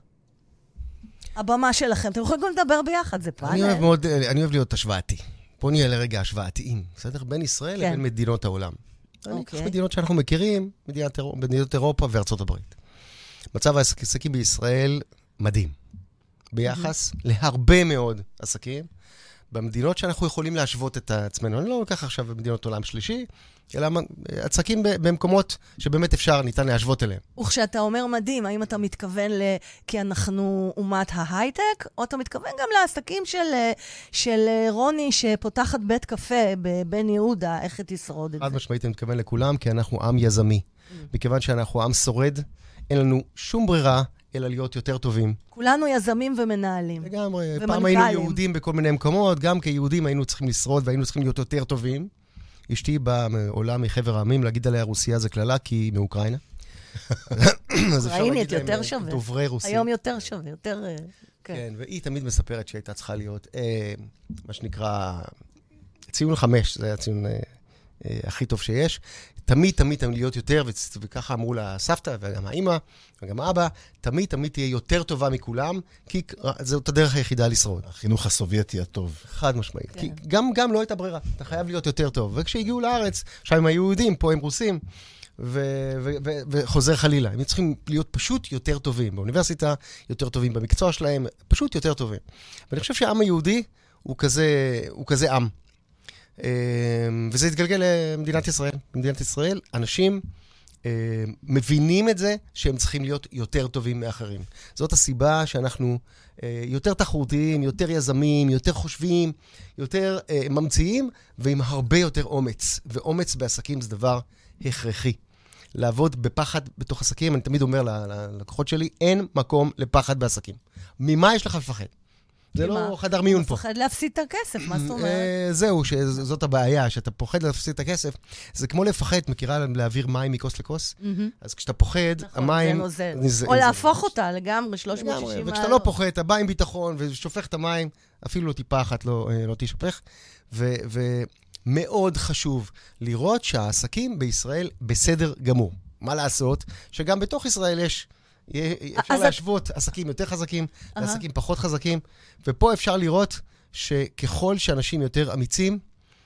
A: הבמה שלכם. אתם יכולים גם לדבר ביחד, זה פאנל.
D: אני אוהב מאוד, אני אוהב להיות השוואתי. בואו נהיה לרגע השוואתיים, בסדר? בין ישראל כן. לבין מדינות העולם. Okay. אני חושב מדינות שאנחנו מכירים, מדינות, מדינות אירופה וארצות הברית. מצב העסקים בישראל מדהים. ביחס mm-hmm. להרבה מאוד עסקים, במדינות שאנחנו יכולים להשוות את עצמנו. אני לא לקח עכשיו במדינות עולם שלישי, אלא עסקים במקומות שבאמת אפשר, ניתן להשוות אליהם.
A: וכשאתה אומר מדהים, האם אתה מתכוון ל... כי אנחנו אומת ההייטק, או אתה מתכוון גם לעסקים של, של רוני שפותחת בית קפה בבן יהודה, איך תשרוד את זה?
D: עד משמעית אני מתכוון לכולם, כי אנחנו עם יזמי. Mm-hmm. מכיוון שאנחנו עם שורד, אין לנו שום ברירה, אלא להיות יותר טובים.
A: כולנו יזמים ומנהלים.
D: לגמרי. פעם היינו יהודים בכל מיני מקומות, גם כיהודים היינו צריכים לשרוד והיינו צריכים להיות יותר טובים. אשתי בעולם מחבר העמים, להגיד עליה רוסיה זה כללה, כי היא מאוקראינה.
A: אוקראינית יותר שווה.
D: דוברי רוסית.
A: היום יותר שווה, יותר...
D: כן, והיא תמיד מספרת שהייתה צריכה להיות, מה שנקרא, ציון חמש, זה הציון הכי טוב שיש. תמיד, תמיד, תמיד להיות יותר, וככה אמרו לה סבתא, וגם האמא, וגם האבא, תמיד, תמיד תהיה יותר טובה מכולם, כי זאת הדרך היחידה לשרוד.
C: החינוך הסובייטי הטוב.
D: חד משמעית. כי גם, גם לא הייתה ברירה. אתה חייב להיות יותר טוב. וכשהגיעו לארץ, שם הם היו יהודים, פה הם רוסים, וחוזר חלילה. הם צריכים להיות פשוט יותר טובים. באוניברסיטה, יותר טובים במקצוע שלהם, פשוט יותר טובים. ואני חושב שהעם היהודי הוא כזה, הוא כזה עם. וזה התגלגל למדינת ישראל. במדינת ישראל, אנשים מבינים את זה שהם צריכים להיות יותר טובים מאחרים. זאת הסיבה שאנחנו יותר תחרותיים, יותר יזמים, יותר חושבים, יותר ממציאים, ועם הרבה יותר אומץ. ואומץ בעסקים זה דבר הכרחי. לעבוד בפחד בתוך עסקים, אני תמיד אומר ללקוחות שלי, אין מקום לפחד בעסקים. ממה יש לך לפחד? זה לא חדר מיון פה.
A: פוחד להפסיד את הכסף, מה זאת אומרת?
D: זהו, שזאת הבעיה, שאתה פוחד להפסיד את הכסף. זה כמו לפחד, מכירה להעביר מים מכוס לכוס? אז כשאתה פוחד, המים...
A: או להפוך אותה לגמרי, שלוש מאות שישים.
D: וכשאתה לא פוחד, אתה בא עם ביטחון ושופך את המים, אפילו לא טיפה אחת לא תשפך. ומאוד חשוב לראות שהעסקים בישראל בסדר גמור. מה לעשות? שגם בתוך ישראל יש... אפשר להשוות עסקים יותר חזקים, לעסקים פחות חזקים, ופה אפשר לראות שככל שאנשים יותר אמיצים,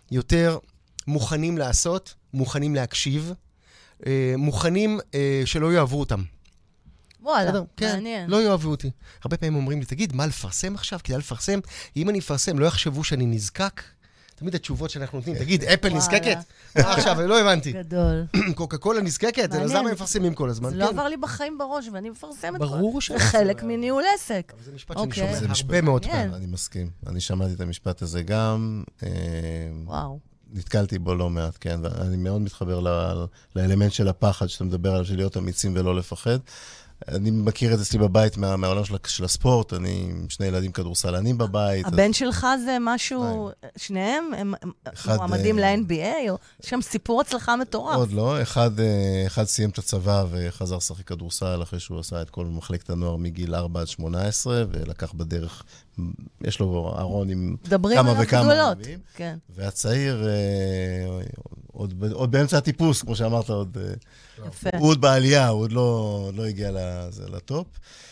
D: יותר מוכנים לעשות, מוכנים להקשיב, מוכנים שלא יאהבו אותם.
A: וואלה, מעניין.
D: לא יאהבו אותי. הרבה פעמים אומרים לי, תגיד, מה לפרסם עכשיו? כדאי לפרסם. אם אני אפרסם, לא יחשבו שאני נזקק. תמיד התשובות שאנחנו נותנים, תגיד, אפל נזקקת? מה עכשיו? לא הבנתי.
A: גדול.
D: קוקה קולה נזקקת? אז למה הם מפרסמים כל הזמן?
A: זה לא עבר לי בחיים בראש, ואני מפרסמת.
D: ברור ש...
A: זה חלק מניהול עסק.
D: זה משפט שאני שומע הרבה מאוד פעם.
C: אני מסכים. אני שמעתי את המשפט הזה גם.
A: וואו.
C: נתקלתי בו לא מעט, כן. ואני מאוד מתחבר לאלמנט של הפחד שאתה מדבר עליו, של להיות אמיצים ולא לפחד. אני מכיר את זה אצלי בבית מה, מהעולם של, של הספורט, אני עם שני ילדים כדורסלנים בבית.
A: הבן
C: אז...
A: שלך זה משהו, שניהם הם, הם מועמדים ל-אן בי איי, או שם סיפור הצלחה מטורף.
C: עוד לא, אחד, אחד סיים את הצבא וחזר לשחק כדורסל אחרי שהוא עשה את כל מחלקת הנוער מגיל ארבע עד שמונה עשרה, ולקח בדרך, יש לו ארון עם כמה וכמה רבים.
A: כן.
C: והצעיר, עוד, עוד באמצע הטיפוס, כמו שאמרת, עוד...
A: יפה.
C: הוא עוד בעלייה, הוא עוד לא, לא הגיע לטופ.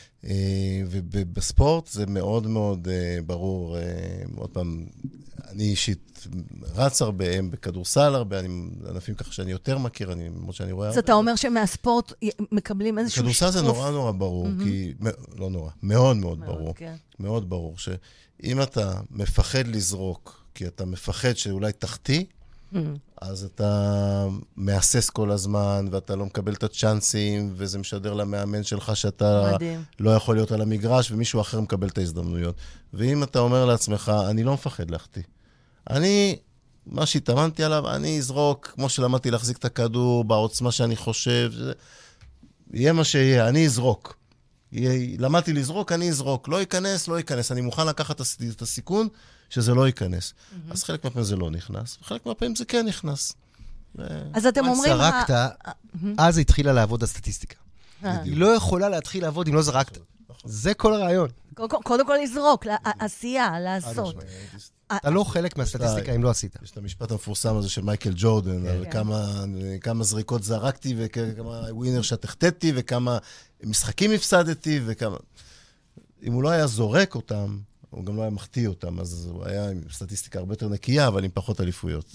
C: ובספורט זה מאוד מאוד ברור. עוד פעם, אני אישית רץ הרבה, הם בכדורסל הרבה, אני ענפים ככה שאני יותר מכיר, אני מאוד שאני רואה.
A: אז אתה אומר שמהספורט מקבלים איזשהו שיקוף?
C: כדורסל זה נורא נורא ברור, כי, לא נורא, מאוד מאוד ברור. מאוד ברור, שאם אתה מפחד לזרוק, כי אתה מפחד שאולי תחטיא, אז אתה מאסס כל הזמן, ואתה לא מקבל את הצ'אנסים, וזה משדר למאמן שלך שאתה מדהים. לא יכול להיות על המגרש, ומישהו אחר מקבל את ההזדמנויות. ואם אתה אומר לעצמך, אני לא מפחד להחטיא. אני, מה שהתאמנתי עליו, אני אזרוק, כמו שלמדתי להחזיק את הכדור, בעוצמה שאני חושב, זה... יהיה מה שיהיה, אני אזרוק. יהיה... למדתי לזרוק, אני אזרוק. לא ייכנס, לא ייכנס. אני מוכן לקחת את הסיכון, שזה לא ייכנס. Mm-hmm. אז חלק מהפעמים זה לא נכנס, וחלק מהפעמים זה כן נכנס.
A: אז אתם אומרים...
D: זרקת, אז התחילה לעבוד הסטטיסטיקה. היא לא יכולה להתחיל לעבוד אם לא זרקת. זה כל הרעיון.
A: קודם כל לזרוק, עשייה, לעשות.
D: אתה לא חלק מהסטטיסטיקה אם לא עשית.
C: יש את המשפט המפורסם הזה של מייקל ג'ורדן, על כמה זריקות זרקתי, וכמה ווינר שתחתתי, וכמה משחקים הפסדתי, וכמה... אם הוא לא היה זורק אותם, הוא גם לא היה מחטיא אותם, אז הוא היה עם סטטיסטיקה הרבה יותר נקייה, אבל עם פחות אליפויות.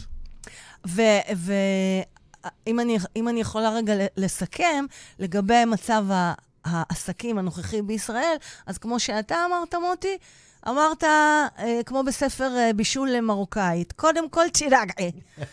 A: ואם אני, אם אני יכולה רגע לסכם, לגבי מצב העסקים הנוכחי בישראל, אז כמו שאתה אמרת, מוטי, אמרת, כמו בספר בישול למרוקאית, קודם כל תירגעי.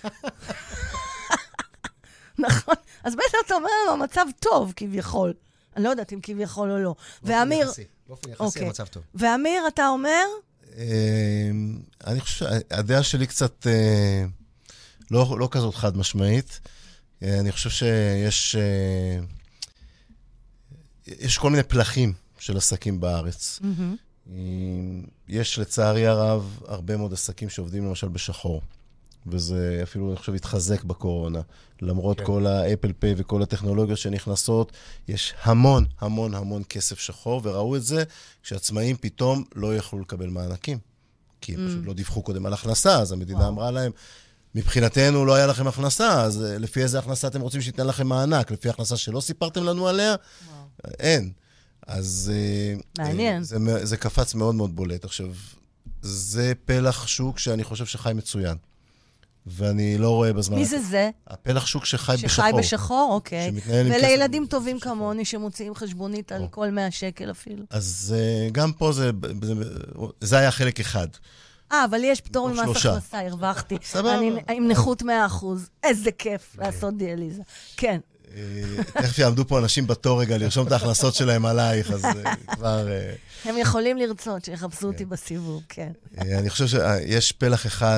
A: נכון? אז בעצם אתה אומר, המצב טוב כביכול. אני לא יודעת אם כביכול או לא. ואמיר...
D: באופן יחסי המצב טוב.
A: ואמיר, אתה אומר?
C: אני חושב שהדעה שלי קצת לא כזאת חד משמעית. אני חושב שיש יש כל מיני פלחים של עסקים בארץ. יש לצערי הרב הרבה מאוד עסקים שעובדים למשל בשחור. וזה אפילו, אני חושב, התחזק בקורונה. למרות כן. כל האפל פיי וכל הטכנולוגיות שנכנסות, יש המון, המון, המון כסף שחור, וראו את זה כשעצמאים פתאום לא יכלו לקבל מענקים. כי הם mm. פשוט לא דיווחו קודם על הכנסה, אז המדינה וואו. אמרה להם, מבחינתנו לא היה לכם הכנסה, אז לפי איזה הכנסה אתם רוצים שייתן לכם מענק? לפי הכנסה שלא סיפרתם לנו עליה? וואו. אין. אז
A: מעניין.
C: זה, זה קפץ מאוד מאוד בולט. עכשיו, זה פלח שוק שאני חושב שחי מצוין. ואני לא רואה בזמן...
A: מי זה זה?
C: הפלח שוק שחי בשחור.
A: שחי בשחור, אוקיי. ולילדים טובים כמוני שמוציאים חשבונית על כל מאה שקל אפילו.
C: אז גם פה זה, זה היה חלק אחד.
A: אה, אבל יש פטור ממס הכנסה, הרווחתי. סבבה. אני עם נכות מאה אחוז. איזה כיף לעשות דיאליזה. כן.
C: תכף יעמדו פה אנשים בתור רגע לרשום את ההכנסות שלהם עלייך, אז כבר...
A: הם יכולים לרצות שיחפשו אותי בסיבוב, כן.
C: אני חושב שיש פלח אחד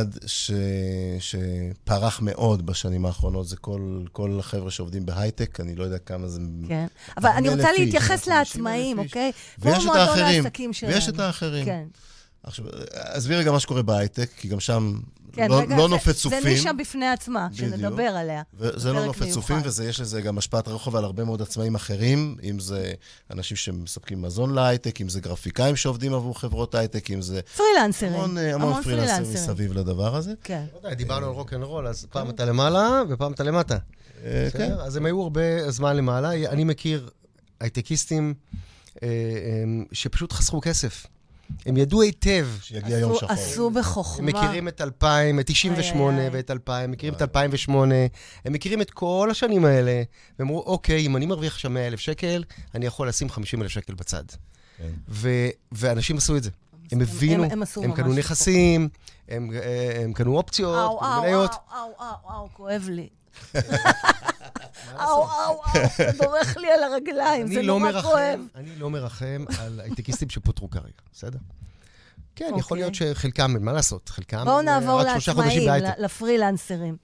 C: שפרח מאוד בשנים האחרונות, זה כל החבר'ה שעובדים בהייטק, אני לא יודע כמה זה...
A: כן, אבל אני רוצה להתייחס לעצמאים, אוקיי?
C: ויש את האחרים, ויש את האחרים.
A: כן.
C: עכשיו, עזבי רגע מה שקורה בהייטק, כי גם שם לא נופת צופים.
A: זה נישה בפני עצמה, שנדבר עליה.
C: זה לא נופת צופים, ויש לזה גם השפעת רחוב על הרבה מאוד עצמאים אחרים, אם זה אנשים שמספקים מזון להייטק, אם זה גרפיקאים שעובדים עבור חברות הייטק, אם זה...
A: פרילנסרים.
C: המון פרילנסרים מסביב לדבר הזה.
A: כן.
D: דיברנו על רוק אנד רול, אז פעם אתה למעלה ופעם אתה למטה. כן. אז הם היו הרבה זמן למעלה. אני מכיר הייטקיסטים שפשוט חסכו כסף. הם ידעו היטב.
C: שיגיע יום שחור.
A: עשו בחוכמה.
D: הם מכירים את אלפיים, את תשעים ושמונה ואת אלפיים, מכירים את אלפיים ושמונה, הם מכירים את כל השנים האלה, והם אמרו, אוקיי, אם אני מרוויח שם מאה אלף שקל, אני יכול לשים חמישים אלף שקל בצד. ואנשים עשו את זה. הם הבינו, הם קנו נכסים, הם קנו אופציות,
A: אau,
D: מניות.
A: אau, אau, אau, אau, כואב לי. אau, אau, אau, דורך לי על הרגליים, זה נורא כואב.
D: אני לא מרחם על הייטקיסטים שפוטרו כרגע, בסדר? כן, יכול להיות שחלקם, מה לעשות? חלקם
A: בואו נעבור לעצמאים, לפרילנסרים.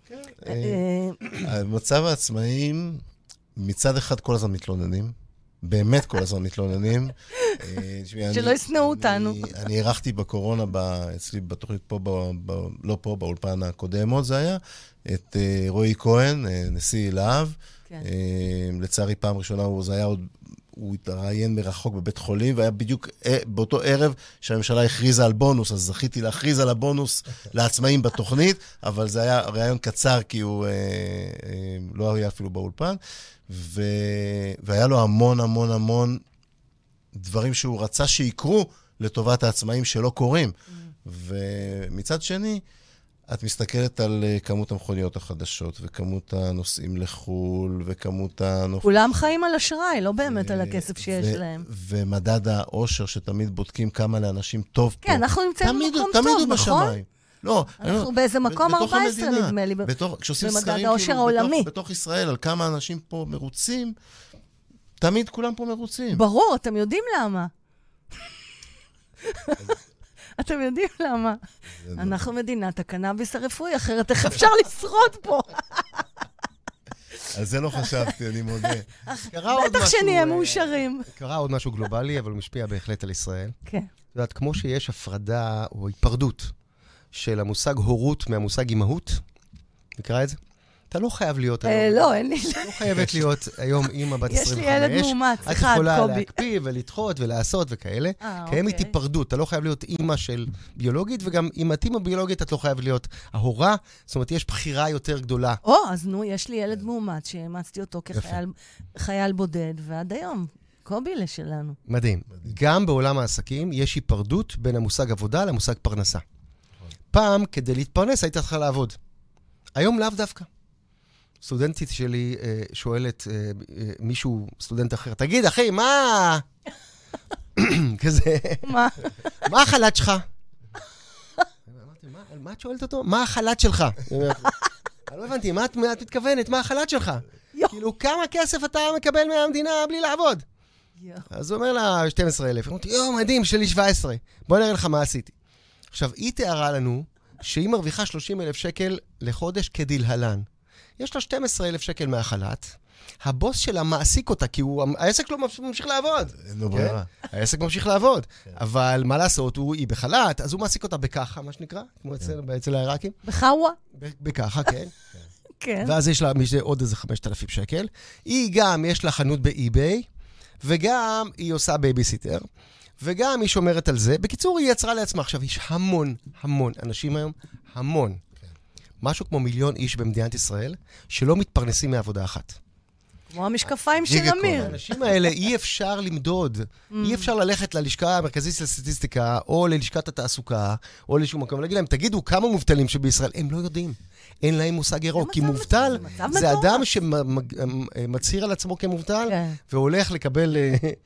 C: מצב העצמאים, מצד אחד כל הזמן מתלוננים, באמת כל הזמן מתלוננים.
A: שלא יסנעו אותנו.
C: אני ערכתי בקורונה, אצלי בתוכנית פה, לא פה, באולפן הקודם עוד זה היה, את רועי כהן, נשיא להב. לצערי פעם ראשונה זה היה עוד, הוא התראיין מרחוק בבית חולים, והיה בדיוק באותו ערב שהממשלה הכריזה על בונוס, אז זכיתי להכריז על הבונוס לעצמאים בתוכנית, אבל זה היה ראיון קצר, כי הוא לא היה אפילו באולפן. ו... והיה לו המון המון המון דברים שהוא רצה שיקרו לטובת העצמאים שלא קורים. Mm. ומצד שני, את מסתכלת על כמות המכוניות החדשות, וכמות הנוסעים לחול, וכמות הנופ...
A: כולם חיים על אשראי, לא באמת ו... על הכסף שיש ו... להם.
C: ומדד העושר שתמיד בודקים כמה לאנשים טוב
A: כן, פה. כן, אנחנו נמצאים במקום טוב, נכון?
C: בשמיים. לא,
A: אנחנו לא, באיזה מקום ארבע עשרה נדמה לי, במדד העושר העולמי.
C: בתוך ישראל, על כמה אנשים פה מרוצים, תמיד כולם פה מרוצים.
A: ברור, אתם יודעים למה. אתם יודעים למה. אנחנו מדינת הקנאביס הרפואי, אחרת איך אפשר לשרוד פה?
C: על זה לא חשבתי, אני מודה.
A: בטח שנהיה מאושרים.
D: קרה עוד משהו גלובלי, אבל הוא משפיע בהחלט על ישראל.
A: כן.
D: את יודעת, כמו שיש הפרדה או היפרדות, של המושג הורות מהמושג אימהות. נקרא את זה? אתה לא חייב להיות היום.
A: לא, אין לי.
D: לא חייבת להיות היום אימא בת עשרים וחמש.
A: יש לי ילד מאומץ, אחד, קובי.
D: את יכולה להקפיא ולדחות ולעשות וכאלה. קיימת היפרדות. אתה לא חייב להיות אימא של ביולוגית, וגם אם את אימא ביולוגית, את לא חייב להיות ההורה. זאת אומרת, יש בחירה יותר גדולה.
A: או, אז נו, יש לי ילד מאומץ, שאמצתי אותו כחייל בודד, ועד היום. קובילה שלנו.
D: מדהים. גם בעולם העסקים יש היפרדות בין המושג עבודה למושג פרנסה. פעם, כדי להתפרנס, היית צריכה לעבוד. היום לאו דווקא. סטודנטית שלי אה, שואלת אה, אה, מישהו, סטודנט אחר, תגיד, אחי, מה? כזה.
A: מה?
D: מה החל"ת שלך? אמרתי, מה, מה את שואלת אותו? מה החל"ת שלך? אני לא הבנתי, מה את, מה את מתכוונת? מה החל"ת שלך? כאילו, כמה כסף אתה מקבל מהמדינה בלי לעבוד? אז הוא אומר לה, שנים עשר אלף. אמרתי, יו, מדהים, שלי שבע עשרה. בוא נראה לך מה עשיתי. עכשיו, היא תיארה לנו שהיא מרוויחה שלושים אלף שקל לחודש כדלהלן. יש לה שנים עשר אלף שקל מהחל"ת, הבוס שלה מעסיק אותה, כי הוא, העסק לא ממשיך לעבוד.
C: אין לו ברירה.
D: העסק ממשיך לעבוד. אבל מה לעשות, היא בחל"ת, אז הוא מעסיק אותה בככה, מה שנקרא, כמו אצל העיראקים.
A: בחאווה?
D: בככה, כן.
A: כן.
D: ואז יש לה עוד איזה חמשת אלפים שקל. היא גם, יש לה חנות באי-ביי, וגם היא עושה בייביסיטר. וגם היא שומרת על זה. בקיצור, היא יצרה לעצמה. עכשיו, יש המון, המון אנשים היום, המון. משהו כמו מיליון איש במדינת ישראל, שלא מתפרנסים מעבודה אחת.
A: כמו המשקפיים של אמיר.
D: האנשים האלה אי אפשר למדוד. אי אפשר ללכת ללשכה המרכזית של הסטטיסטיקה, או ללשכת התעסוקה, או לשום מקום, ולהגיד להם, תגידו כמה מובטלים שבישראל. הם לא יודעים. אין להם מושג ירוק. כי מובטל זה אדם שמצהיר על עצמו כמובטל, והולך לקבל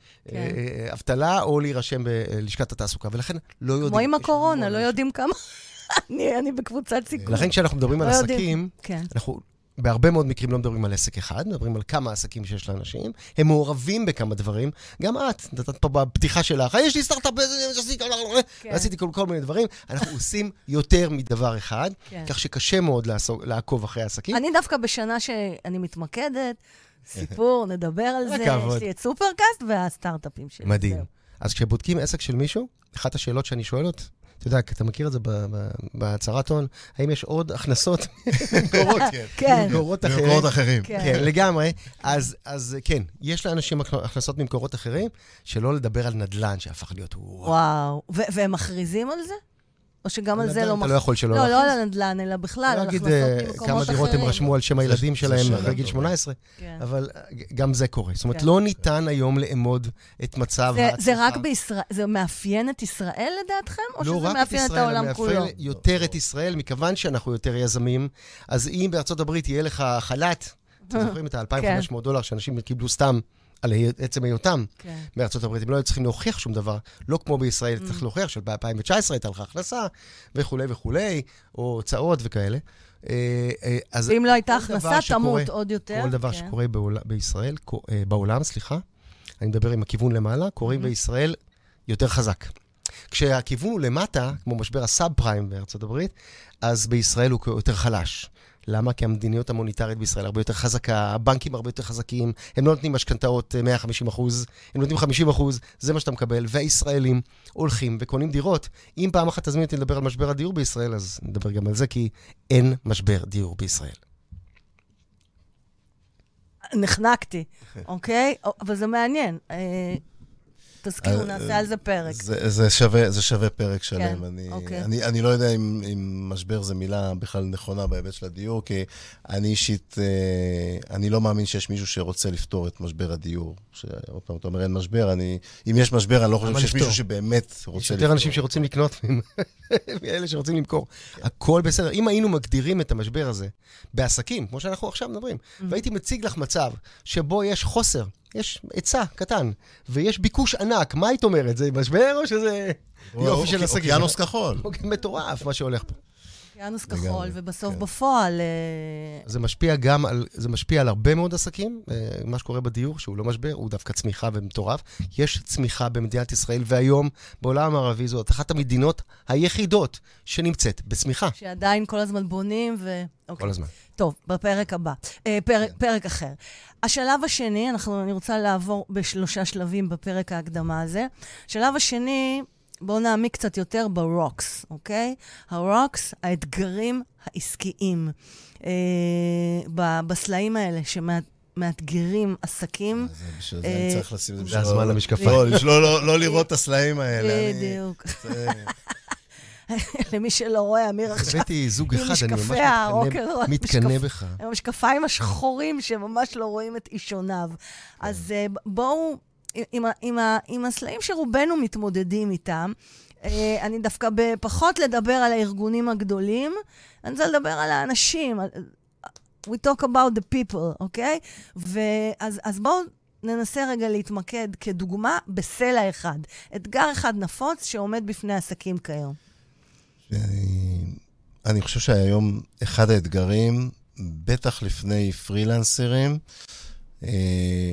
D: אבטלה, או להירשם בלשכת התעסוקה. ולכן לא יודעים.
A: כמו עם הקורונה, לא יודעים כמה. אני בקבוצת סיכון.
D: לכן כשאנחנו מדברים על עסקים, אנחנו בהרבה מאוד מקרים לא מדברים על עסק אחד, מדברים על כמה עסקים שיש לאנשים, הם מעורבים בכמה דברים, גם את, נתת פה בפתיחה שלך, יש לי סטארט-אפ, ועשיתי כל מיני דברים, אנחנו עושים יותר מדבר אחד, כך שקשה מאוד לעקוב אחרי העסקים.
A: אני דווקא בשנה שאני מתמקדת, סיפור, נדבר על זה, יש לי את סופרקאסט והסטארט-אפים שלי.
D: מדהים. אז כשבודקים עסק של מישהו, אחת השאלות שאני שואלת, אתה יודע, אתה מכיר את זה בהצהרת הון, האם יש עוד הכנסות ממקורות?
A: כן.
C: ממקורות אחרים.
D: כן, לגמרי. אז כן, יש לאנשים הכנסות ממקורות אחרים, שלא לדבר על נדל"ן שהפך להיות וואו.
A: וואו. והם מכריזים על זה? או שגם על זה לא...
D: אתה לא יכול שלא.
A: לא, לא על הנדל"ן, אלא בכלל.
D: לא להגיד כמה דירות הם רשמו על שם הילדים שלהם אחרי גיל שמונה עשרה, אבל גם זה קורה. זאת אומרת, לא ניתן היום לאמוד את מצב ההצלחה.
A: זה רק בישראל, זה מאפיין את ישראל לדעתכם, או שזה מאפיין את העולם כולו?
D: לא רק את ישראל, יותר את ישראל, מכיוון שאנחנו יותר יזמים, אז אם בארצות הברית יהיה לך חל"ת, אתם זוכרים את ה-אלפיים וחמש מאות דולר שאנשים קיבלו סתם על עצם היותם בארצות הברית, הם לא היו צריכים להוכיח שום דבר, לא כמו בישראל, צריך להוכיח שב-אלפיים תשע עשרה הייתה לך הכנסה, וכו' וכו', או הוצאות וכאלה.
A: ואם לא הייתה הכנסה, תמות עוד יותר.
D: כל דבר שקורה בישראל, בעולם, סליחה, אני מדבר עם הכיוון למעלה, קוראים בישראל יותר חזק. כשהכיוון הוא למטה, כמו משבר הסאב פריים בארצות הברית, אז בישראל הוא יותר חלש. למה? כי המדיניות המוניטרית בישראל הרבה יותר חזקה, הבנקים הרבה יותר חזקים, הם לא נותנים משכנתאות מאה וחמישים אחוז, הם נותנים חמישים אחוז, זה מה שאתה מקבל, והישראלים הולכים וקונים דירות. אם פעם אחת תזמין אותי לדבר על משבר הדיור בישראל, אז נדבר גם על זה, כי אין משבר דיור בישראל.
A: נחנקתי, אוקיי? אבל זה מעניין. תזכירו, נעשה על זה פרק.
C: זה, זה שווה, זה שווה פרק שלם. כן, אני, אוקיי. אני, אני לא יודע אם, אם משבר זה מילה בכלל נכונה בהיבט של הדיור, כי אני אישית, אני לא מאמין שיש מישהו שרוצה לפתור את משבר הדיור. שעוד פעם, אתה אומר, אין משבר, אני, אם יש משבר, אני לא חושב שיש מישהו שבאמת רוצה לפתור.
D: יש יותר אנשים שרוצים לקנות מאלה שרוצים למכור. הכל בסדר. אם היינו מגדירים את המשבר הזה בעסקים, כמו שאנחנו עכשיו מדברים, והייתי מציג לך מצב שבו יש חוסר, יש היצע קטן, ויש ביקוש ענק. מה היית אומרת? זה משבר או שזה יופי של עסקים?
C: אוקיינוס כחול.
D: מטורף מה שהולך פה.
A: אוקיינוס כחול, ובסוף בפועל...
D: זה משפיע גם על, זה משפיע על הרבה מאוד עסקים, מה שקורה בדיור, שהוא לא משבר, הוא דווקא צמיחה ומטורף. יש צמיחה במדינת ישראל, והיום בעולם הערבי זאת אחת המדינות היחידות שנמצאת בצמיחה.
A: שעדיין כל הזמן בונים ו...
D: כל הזמן.
A: טוב, בפרק הבא. פרק, פרק אחר. השלב השני, אנחנו, אני רוצה לעבור בשלושה שלבים בפרק ההקדמה הזה. השלב השני, בואו נעמיק קצת יותר ברוקס, אוקיי? הרוקס, האתגרים העסקיים. אה, בסלעים האלה שמאתגרים עסקים.
C: זה בשביל זה אני צריך לשים את זה.
D: זה הזמן למשקפיים.
C: לא לראות את הסלעים האלה.
A: בדיוק. למי שלא רואה, אמיר עכשיו,
D: הבאתי זוג אחד, אני ממש מתקנה בך.
A: המשקפיים השחורים שממש לא רואים את אישוניו. אז בואו, עם הסלעים שרובנו מתמודדים איתם, אני דווקא בפחות לדבר על הארגונים הגדולים, אני רוצה לדבר על האנשים. We talk about the people, אוקיי? אז בואו ננסה רגע להתמקד כדוגמה בסלע אחד. אתגר אחד נפוץ שעומד בפני עסקים כיום.
C: אני, אני חושב שהיום אחד האתגרים, בטח לפני פרילנסרים, אה,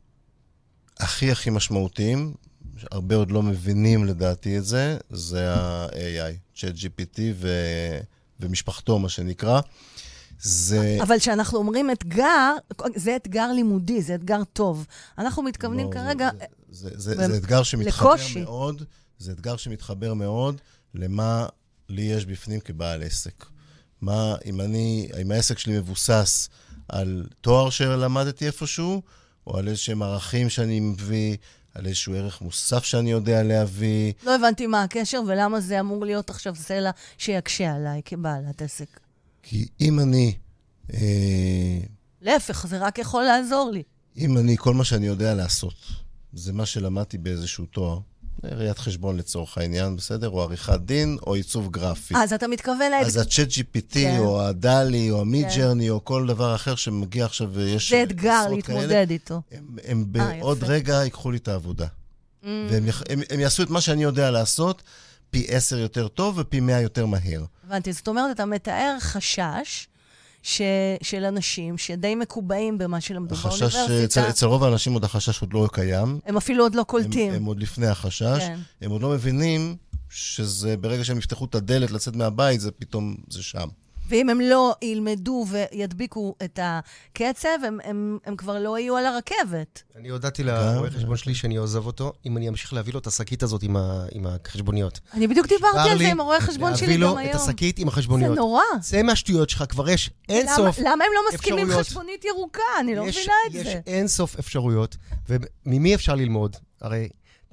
C: הכי הכי משמעותיים, הרבה עוד לא מבינים לדעתי את זה, זה ה-איי איי, צ'אט ג'י פי טי ו, ומשפחתו, מה שנקרא. זה...
A: אבל כשאנחנו אומרים אתגר, זה אתגר לימודי, זה אתגר טוב. אנחנו מתכוונים
C: לא,
A: כרגע...
C: זה, זה, זה, זה אתגר שמתחבר לקושי. מאוד, זה אתגר שמתחבר מאוד למה... לי יש בפנים כבעל עסק. מה, אם אני, אם העסק שלי מבוסס על תואר שלמדתי איפשהו, או על איזשהם ערכים שאני מביא, על איזשהו ערך מוסף שאני יודע להביא.
A: לא הבנתי מה הקשר ולמה זה אמור להיות עכשיו סלע שיקשה עליי כבעלת עסק.
C: כי אם אני... אה,
A: להפך, זה רק יכול לעזור לי.
C: אם אני, כל מה שאני יודע לעשות, זה מה שלמדתי באיזשהו תואר, ראיית חשבון לצורך העניין, בסדר? או עריכת דין, או עיצוב גרפי.
A: אז אתה מתכוון...
C: אז ה-צ'אט ג'י פי טי, או הדלי, או המידג'רני, או כל דבר אחר שמגיע עכשיו ויש...
A: זה אתגר להתמודד איתו.
C: הם בעוד רגע ייקחו לי את העבודה. והם יעשו את מה שאני יודע לעשות, פי עשר יותר טוב ופי מאה יותר מהר.
A: הבנתי, זאת אומרת, אתה מתאר חשש ש... של אנשים שדי מקובעים במה שלמדו באוניברסיטה.
C: החשש, אצל רוב האנשים עוד החשש עוד לא קיים.
A: הם אפילו עוד לא קולטים.
C: הם, הם עוד לפני החשש. כן. הם עוד לא מבינים שזה ברגע שהם יפתחו את הדלת לצאת מהבית, זה פתאום, זה שם.
A: ואם הם לא ילמדו וידביקו את הקצב, הם, הם, הם כבר לא יהיו על הרכבת.
D: אני הודעתי לרואה חשבון שלי שאני עוזב אותו, אם אני אמשיך להביא לו את השקית הזאת עם, ה, עם החשבוניות.
A: אני בדיוק דיברתי על זה עם הרואה חשבון שלי גם היום.
D: להביא לו את השקית עם החשבוניות.
A: זה נורא.
D: זה מהשטויות שלך, כבר יש אין סוף אפשרויות.
A: למה הם לא מסכימים חשבונית ירוקה? אני לא מבינה את זה.
D: יש אין סוף אפשרויות, וממי אפשר ללמוד? הרי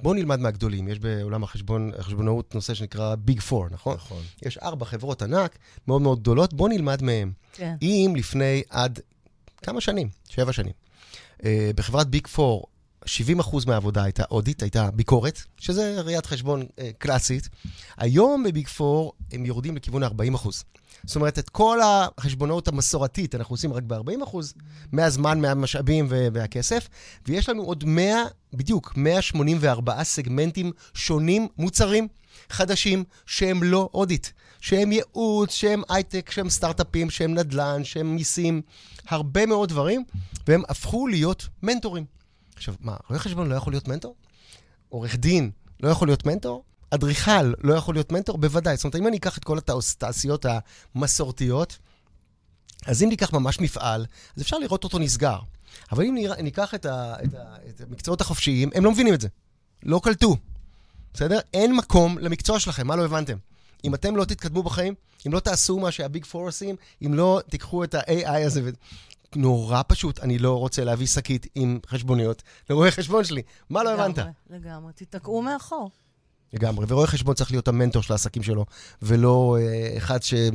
D: בואו נלמד מהגדולים. יש בעולם החשבון, החשבונאות נושא שנקרא ביג פור, נכון?
C: נכון.
D: יש ארבע חברות ענק, מאוד מאוד גדולות, בואו נלמד מהם.
A: כן.
D: אם לפני עד כמה שנים, שבע שנים, בחברת ביג פור, שבעים אחוז מהעבודה הייתה אודיט, הייתה ביקורת, שזה ראיית חשבון קלאסית. היום בביג פור הם יורדים לכיוון ארבעים אחוז. זאת אומרת, את כל החשבונאות המסורתית, אנחנו עושים רק ב-ארבעים אחוז, מהזמן, מהמשאבים והכסף, ויש לנו עוד מאה, בדיוק, מאה שמונים וארבעה סגמנטים שונים, מוצרים חדשים, שהם לא אודיט, שהם ייעוץ, שהם הייטק, שהם סטארט-אפים, שהם נדל"ן, שהם מיסים, הרבה מאוד דברים, והם הפכו להיות מנטורים. עכשיו, מה, רואה חשבון לא יכול להיות מנטור? עורך דין לא יכול להיות מנטור? אדריכל לא יכול להיות מנטור? בוודאי. זאת אומרת, אם אני אקח את כל התעשיות המסורתיות, אז אם ניקח ממש מפעל, אז אפשר לראות אותו נסגר. אבל אם ניקח את, ה, את, ה, את המקצועות החופשיים, הם לא מבינים את זה. לא קלטו. בסדר? אין מקום למקצוע שלכם. מה לא הבנתם? אם אתם לא תתקדמו בחיים, אם לא תעשו מה שהביג פור עושים, אם לא תיקחו את ה-איי איי הזה ו... נורא פשוט, אני לא רוצה להביא שקית עם חשבוניות לרואה חשבון שלי. מה לא הבנת?
A: לגמרי, לגמרי. תתקעו מאחור.
D: לגמרי, ורואה חשבון צריך להיות המנטור של העסקים שלו, ולא אה, אחד ש...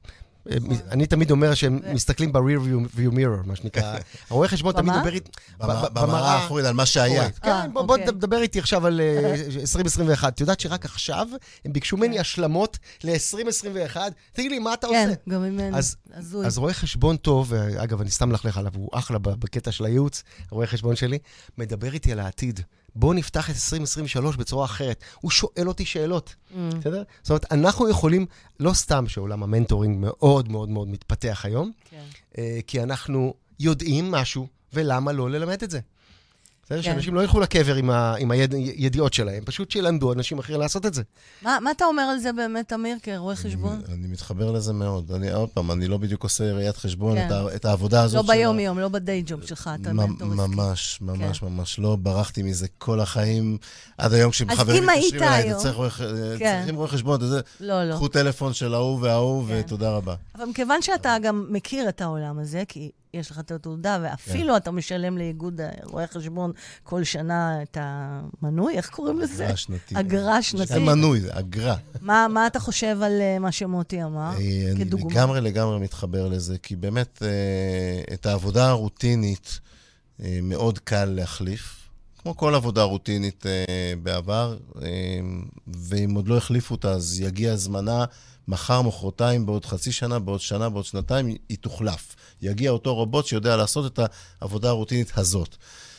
D: אני תמיד אומר שהם מסתכלים ב-rear view mirror, מה שנקרא. הרואה חשבון תמיד מדבר איתי...
C: במראה האחורית, על מה שהיה.
D: כן, בוא תדבר איתי עכשיו על עשרים עשרים ואחת. את יודעת שרק עכשיו הם ביקשו ממני השלמות ל-עשרים עשרים ואחת? תגיד לי, מה אתה עושה?
A: כן, גם ממני.
D: אז רואה חשבון טוב, אגב, אני סתם מלכלך עליו, הוא אחלה בקטע של הייעוץ, הרואה חשבון שלי, מדבר איתי על העתיד. בואו נפתח את עשרים עשרים ושלוש בצורה אחרת. הוא שואל אותי שאלות. בסדר? זאת אומרת, אנחנו יכולים, לא סתם שעולם המנטורינג מאוד מאוד מאוד מתפתח היום, כי אנחנו יודעים משהו, ולמה לא ללמד את זה. בסדר? שאנשים לא ילכו לקבר עם הידיעות שלהם, פשוט שילמדו אנשים אחרים לעשות את זה.
A: מה אתה אומר על זה באמת, אמיר, כרואה חשבון?
C: אני מתחבר לזה מאוד. עוד פעם, אני לא בדיוק עושה ראיית חשבון, את העבודה הזאת.
A: לא ביום יום, לא בדיי ג'וב שלך, אתה מנטור עסקי.
C: ממש, ממש, ממש לא. ברחתי מזה כל החיים, עד היום כשחברים מתקשרים אליי, צריכים רואה חשבון, קחו טלפון של ההוא וההוא, ותודה רבה.
A: אבל מכיוון שאתה גם מכיר את העולם הזה, כי יש לך את התעודה, ואפילו אתה משלם לאיגוד רואה חשבון כל שנה את המנוי, איך קוראים לזה?
C: אגרה שנתית.
A: אגרה שנתית.
C: זה מנוי, זה אגרה.
A: מה אתה חושב על מה שמוטי אמר?
C: אני לגמרי לגמרי מתחבר לזה, כי באמת את העבודה הרוטינית מאוד קל להחליף, כמו כל עבודה רוטינית בעבר, ואם עוד לא החליפו אותה, אז יגיע זמנה, מחר, מחרתיים, בעוד חצי שנה, בעוד שנה, בעוד שנתיים, היא תוחלף. יגיע אותו רובוט שיודע לעשות את העבודה הרוטינית הזאת.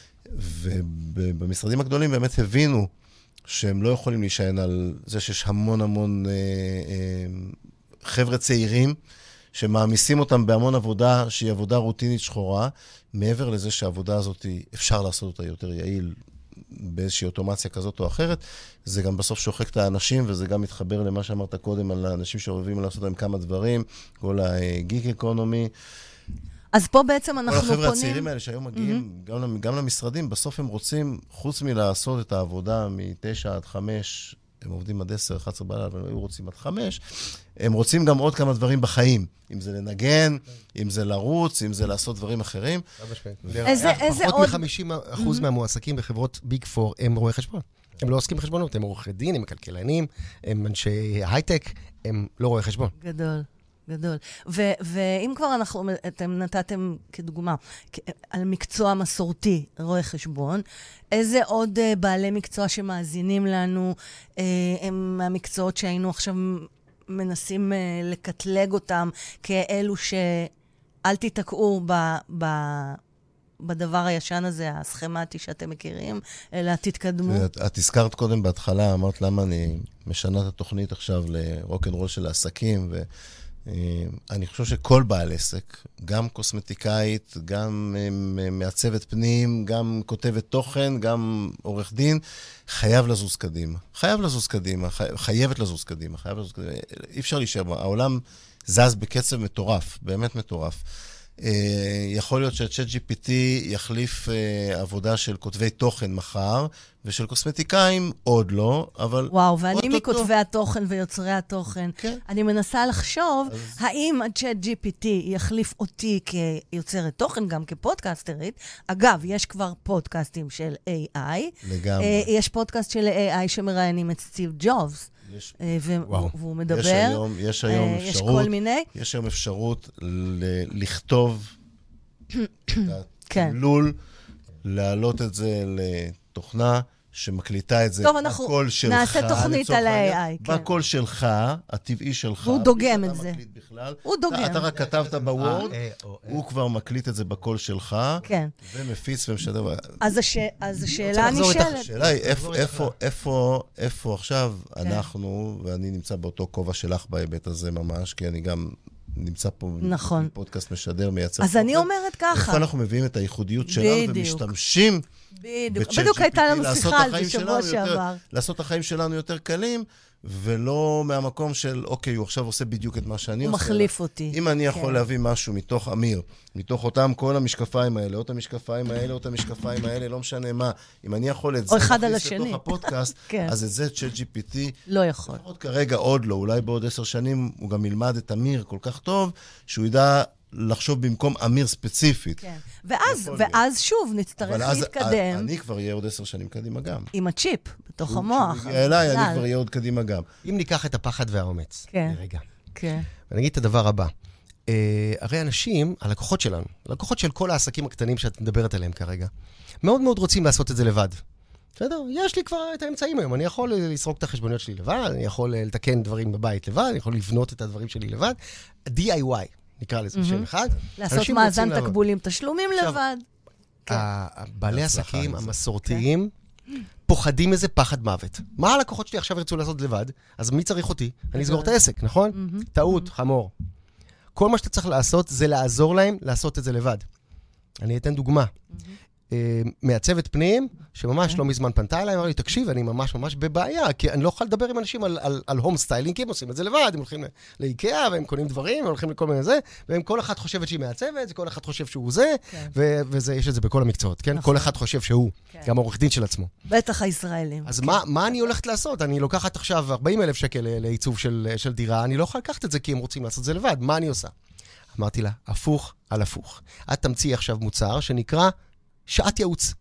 C: ובמשרדים הגדולים באמת הבינו שהם לא יכולים להישען על זה שיש המון המון אה, אה, חבר'ה צעירים, שמעמיסים אותם בהמון עבודה שהיא עבודה רוטינית שחורה, מעבר לזה שהעבודה הזאת אפשר לעשות אותה יותר יעיל, באיזושהי אוטומציה כזאת או אחרת, זה גם בסוף שוחק את האנשים, וזה גם מתחבר למה שאמרת קודם, על האנשים שאוהבים לעשות להם כמה דברים, כל הגיק אקונומי.
A: אז פה בעצם אנחנו פונים...
C: כל החבר'ה הצעירים האלה שהיום מגיעים mm-hmm. גם, גם למשרדים, בסוף הם רוצים, חוץ מלעשות את העבודה מתשע עד חמש, הם עובדים עד עשר, אחת עשרה בלילה, אבל הם היו רוצים עד חמש, הם רוצים גם עוד כמה דברים בחיים. אם זה לנגן, אם זה לרוץ, אם זה לעשות דברים אחרים.
D: פחות מ-חמישים אחוז מהמועסקים בחברות ביג פור הם רואי חשבון. הם לא עוסקים בחשבונות, הם עורכי דין, הם כלכלנים, הם אנשי הייטק, הם לא רואי חשבון.
A: גדול. גדול. ו- ואם כבר אנחנו, אתם נתתם כדוגמה, על מקצוע מסורתי, רואה חשבון, איזה עוד uh, בעלי מקצוע שמאזינים לנו, uh, הם מהמקצועות שהיינו עכשיו מנסים uh, לקטלג אותם, כאלו שאל תתקעו ב... ב- בדבר הישן הזה, הסכמטי שאתם מכירים, אלא תתקדמו.
C: את, את הזכרת קודם בהתחלה, אמרת למה אני משנה את התוכנית עכשיו לרוק'נ'רול של העסקים, ואני חושב שכל בעל עסק, גם קוסמטיקאית, גם מעצבת פנים, גם כותבת תוכן, גם עורך דין, חייב לזוז קדימה. חייב לזוז קדימה, חי, חייבת לזוז קדימה, חייב לזוז קדימה. אי אפשר להישאר, העולם זז בקצב מטורף, באמת מטורף. יכול להיות ש-צ'אט ג'י פי טי יחליף עבודה של כותבי תוכן מחר, ושל קוסמטיקאים עוד לא, אבל...
A: וואו, ואני מכותבי התוכן ויוצרי התוכן. אני מנסה לחשוב, האם ה-צ'אט ג'י פי טי יחליף אותי כיוצרת תוכן, גם כפודקאסטרית. אגב, יש כבר פודקאסטים של איי איי.
C: לגמרי.
A: יש פודקאסט של איי איי שמראיינים את סטיב ג'ובס.
C: יש,
A: והוא מדבר.
C: יש היום, יש היום אפשרות,
A: יש כל מיני.
C: יש היום אפשרות ל- לכתוב את התמלול, להעלות את זה לתוכנה שמקליטה את זה בקול שלך.
A: טוב, אנחנו נעשה תוכנית על ה-איי איי.
C: בקול שלך, הטבעי שלך.
A: והוא דוגם את זה. הוא דוגם.
C: אתה רק כתבת בוורד, הוא כבר מקליט את זה בקול שלך, ומפיץ ומשדר.
A: אז השאלה נשאלת.
C: השאלה היא, איפה עכשיו אנחנו, ואני נמצא באותו כובע שלך בהיבט הזה ממש, כי אני גם נמצא פה בפודקאסט משדר, מייצר.
A: אז אני אומרת ככה.
C: איפה אנחנו מביאים את הייחודיות שלנו ומשתמשים
A: בדיוק. בדיוק הייתה לנו שיחה על זה שבוע שעבר.
C: לעשות את החיים שלנו יותר קלים, ולא מהמקום של, אוקיי, הוא עכשיו עושה בדיוק את מה שאני עושה.
A: הוא מחליף אותי.
C: אם אני יכול להביא משהו מתוך אמיר, מתוך אותם כל המשקפיים האלה, או את המשקפיים האלה, או את המשקפיים האלה, לא משנה מה. אם אני יכול את זה להכניס לתוך הפודקאסט, אז את זה צ'אט ג'י פי טי
A: לא יכול.
C: עוד כרגע עוד לא, אולי בעוד עשר שנים הוא גם ילמד את אמיר כל כך טוב, שהוא ידע לחשוב במקום אמיר ספציפית.
A: כן. ואז, ואז שוב נצטרך להתקדם.
C: אני כבר אהיה עוד עשר שנים קדימה גם.
A: עם הצ'יפ, בתוך המוח.
C: כשהוא יגיע אליי, אני כבר אהיה עוד קדימה גם.
D: אם ניקח את הפחד והאומץ,
A: כן.
D: לרגע.
A: כן.
D: ונגיד את הדבר הבא. הרי אנשים, הלקוחות שלנו, הלקוחות של כל העסקים הקטנים שאת מדברת עליהם כרגע, מאוד מאוד רוצים לעשות את זה לבד. בסדר? יש לי כבר את האמצעים היום. אני יכול לסרוק את החשבוניות שלי לבד, אני יכול לתקן דברים בבית לבד, אני יכול לבנות את הדברים שלי לבד. די איי וואי. נקרא לזה שם אחד.
A: לעשות מאזן תקבולים, תשלומים לבד.
D: בעלי עסקים המסורתיים פוחדים איזה פחד מוות. מה הלקוחות שלי עכשיו ירצו לעשות לבד? אז מי צריך אותי? אני אסגור את העסק, נכון? טעות, חמור. כל מה שאתה צריך לעשות זה לעזור להם לעשות את זה לבד. אני אתן דוגמה. מעצבת פנים, שממש לא מזמן פנתה אליי, אמר לי, תקשיב, אני ממש ממש בבעיה, כי אני לא יכול לדבר עם אנשים על, על, על הום סטיילינג, כי הם עושים את זה לבד, הם הולכים לאיקאה, והם קונים דברים, הם הולכים לכל מיני זה, והם כל אחד חושבת שהיא מעצבת, זה כל אחד חושב שהוא זה, כן. ו- וזה, יש את זה בכל המקצועות, כן? נכון. כל אחד חושב שהוא, כן. גם עורך דין של עצמו.
A: בטח הישראלים.
D: אז
A: כן.
D: מה, מה אני הולכת לעשות? אני לוקחת עכשיו ארבעים אלף שקל לעיצוב של, של דירה, אני לא יכול לקחת את זה כי הם רוצים לעשות זה לבד, מה אני עושה? אמרתי לה, הפוך על הפוך. את תמציא עכשיו מוצר שנקרא שעת ייעוץ.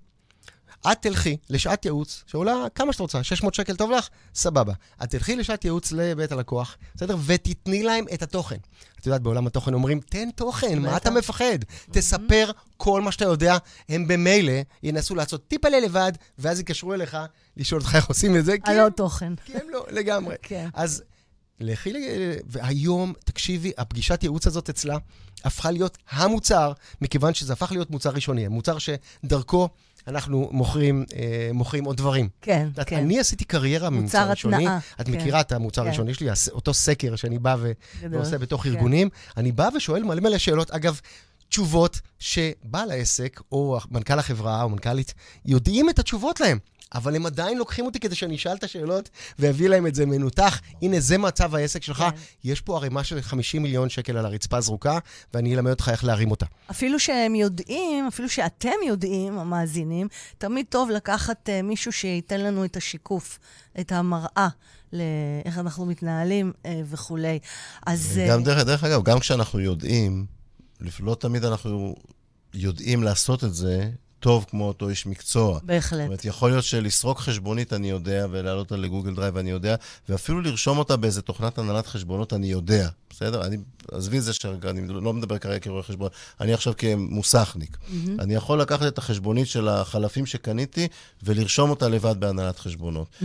D: את תלכי לשעת ייעוץ, שעולה כמה שאתה רוצה, שש מאות שקל טוב לך, סבבה. את תלכי לשעת ייעוץ לבית הלקוח, בסדר? ותתני להם את התוכן. את יודעת, בעולם התוכן אומרים, תן תוכן, מה אתה מפחד? תספר כל מה שאתה יודע, הם במילא ינסו לעשות טיפה לבד, ואז יקשרו אליך לשאול אותך איך עושים את זה.
A: על עוד תוכן.
D: כן, לא, לגמרי. אז לכי, והיום, תקשיבי, הפגישת ייעוץ הזאת אצלה הפכה להיות המוצר, מכיוון שזה הפך להיות מוצר ראשוני, מוצר שדרכו אנחנו מוכרים, אה, מוכרים עוד דברים.
A: כן, כן.
D: אני עשיתי קריירה ממוצר ראשוני. את
A: כן.
D: מכירה את המוצר כן. הראשוני שלי, אותו סקר שאני בא ו... ועושה בתוך כן. ארגונים. אני בא ושואל מלא מלא שאלות, אגב, תשובות שבעל העסק, או מנכ"ל החברה, או מנכ"לית, יודעים את התשובות להם. אבל הם עדיין לוקחים אותי כדי שאני אשאל את השאלות, ואביא להם את זה מנותח. הנה, זה מצב העסק שלך. כן. יש פה ערימה של חמישים מיליון שקל על הרצפה זרוקה, ואני אלמד אותך איך להרים אותה.
A: אפילו שהם יודעים, אפילו שאתם יודעים, המאזינים, תמיד טוב לקחת uh, מישהו שייתן לנו את השיקוף, את המראה, לאיך אנחנו מתנהלים uh, וכולי. אז...
C: גם דרך, דרך אגב, גם כשאנחנו יודעים, לא תמיד אנחנו יודעים לעשות את זה, טוב כמו אותו איש מקצוע.
A: בהחלט. זאת אומרת,
C: יכול להיות שלסרוק חשבונית אני יודע, ולהעלות אותה לגוגל דרייב אני יודע, ואפילו לרשום אותה באיזה תוכנת הנהלת חשבונות אני יודע. בסדר? אני, עזבי את זה שאני לא מדבר כרגע כרואה חשבון, אני עכשיו כמוסכניק. Mm-hmm. אני יכול לקחת את החשבונית של החלפים שקניתי, ולרשום אותה לבד בהנהלת חשבונות. Mm-hmm.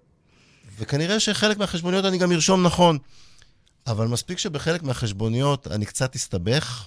C: וכנראה שחלק מהחשבוניות אני גם ארשום נכון. אבל מספיק שבחלק מהחשבוניות אני קצת אסתבך,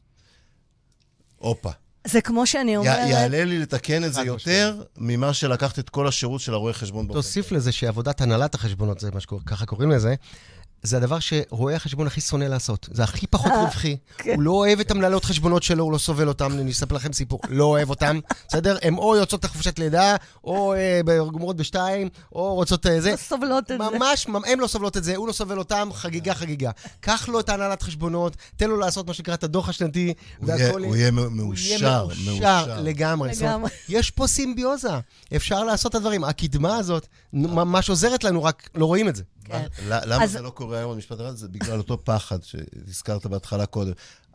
C: אופה.
A: זה כמו שאני אומרת...
C: יעלה לי לתקן את זה יותר ממה שלקחת את כל השירות של הרואה חשבון.
D: תוסיף לזה שעבודת הנהלת החשבונות, זה מה שככה קוראים לזה, זה הדבר שרואה החשבון הכי שונא לעשות. זה הכי פחות רווחי. הוא לא אוהב את המנהלות חשבונות שלו, הוא לא סובל אותם, אני אספר לכם סיפור. לא אוהב אותם, בסדר? הם או יוצאות לחופשת לידה, או גומרות בשתיים, או רוצות זה.
A: לא סובלות את זה.
D: ממש, הם לא סובלות את זה, הוא לא סובל אותם, חגיגה, חגיגה. קח לו את הנהלת חשבונות, תן לו לעשות מה שקרא את הדוח השנתי,
C: הוא יהיה מאושר,
D: מאושר לגמרי. יש פה סימביוזה. אפשר לעשות את הדברים. הקדמה הזאת, ממש עוזרת לנו, רק לא רואים את זה.
C: למה זה לא קורה היום במשפט אחד? זה בגלל אותו פחד שהזכרת בהתחלה קודם.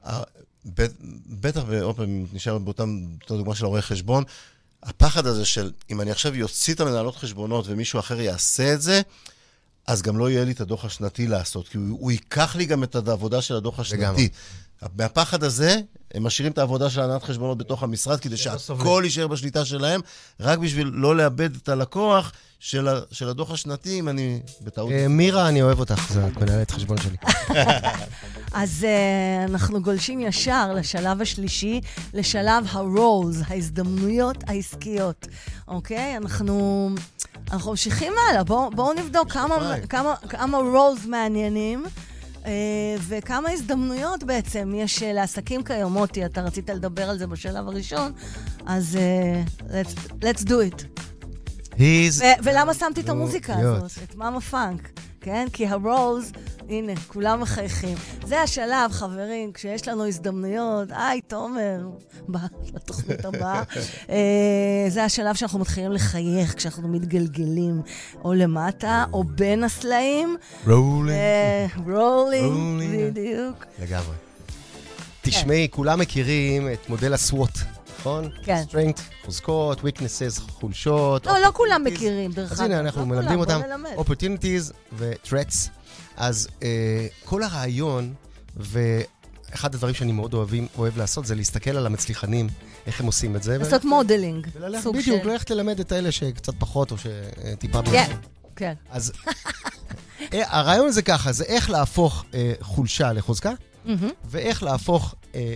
C: בטח, ועוד פעם, נשאר באותה דוגמה של עורך חשבון, הפחד הזה של, אם אני עכשיו יוציא את המנהלות חשבונות ומישהו אחר יעשה את זה, אז גם לא יהיה לי את הדוח השנתי לעשות, כי הוא ייקח לי גם את העבודה של הדוח השנתי. מהפחד הזה, הם משאירים את העבודה של הנהלת חשבונות בתוך המשרד, כדי שהכל יישאר בשליטה שלהם, רק בשביל לא לאבד את הלקוח של, ה, של הדוח השנתי, אם אני בטעות...
D: מירה, אני אוהב אותך, זה מנהלת חשבון שלי.
A: אז uh, אנחנו גולשים ישר לשלב השלישי, לשלב ה-roles, ההזדמנויות העסקיות. אוקיי? אנחנו, אנחנו ממשיכים הלאה. בואו בוא נבדוק כמה, כמה, כמה roles מעניינים. Uh, וכמה הזדמנויות בעצם יש uh, לעסקים כיום. מוטי, אתה רצית לדבר על זה בשלב הראשון, אז uh, let's, let's do it. ו- ולמה שמתי את המוזיקה הזאת? את מאמה פאנק, כן? כי הרולס, הנה, כולם מחייכים. זה השלב, חברים, כשיש לנו הזדמנויות, היי, תומר, בא לתוכנית הבאה. זה השלב שאנחנו מתחילים לחייך, כשאנחנו מתגלגלים או למטה, או בין הסלעים.
D: רולינג.
A: רולינג, בדיוק.
D: לגמרי. תשמעי, כולם מכירים את מודל הסוואט. נכון?
A: כן.
D: Strength, חוזקות, weaknesses, חולשות.
A: לא, לא כולם מכירים, דרך אגב.
D: אז הנה, אנחנו מלמדים אותם. opportunities ו-threats. אז כל הרעיון, ואחד הדברים שאני מאוד אוהב לעשות, זה להסתכל על המצליחנים, איך הם עושים את זה.
A: לעשות מודלינג.
D: בדיוק, ללכת ללמד את האלה שקצת פחות, או שטיפה...
A: כן, כן.
D: אז הרעיון זה ככה, זה איך להפוך חולשה לחוזקה, ואיך להפוך...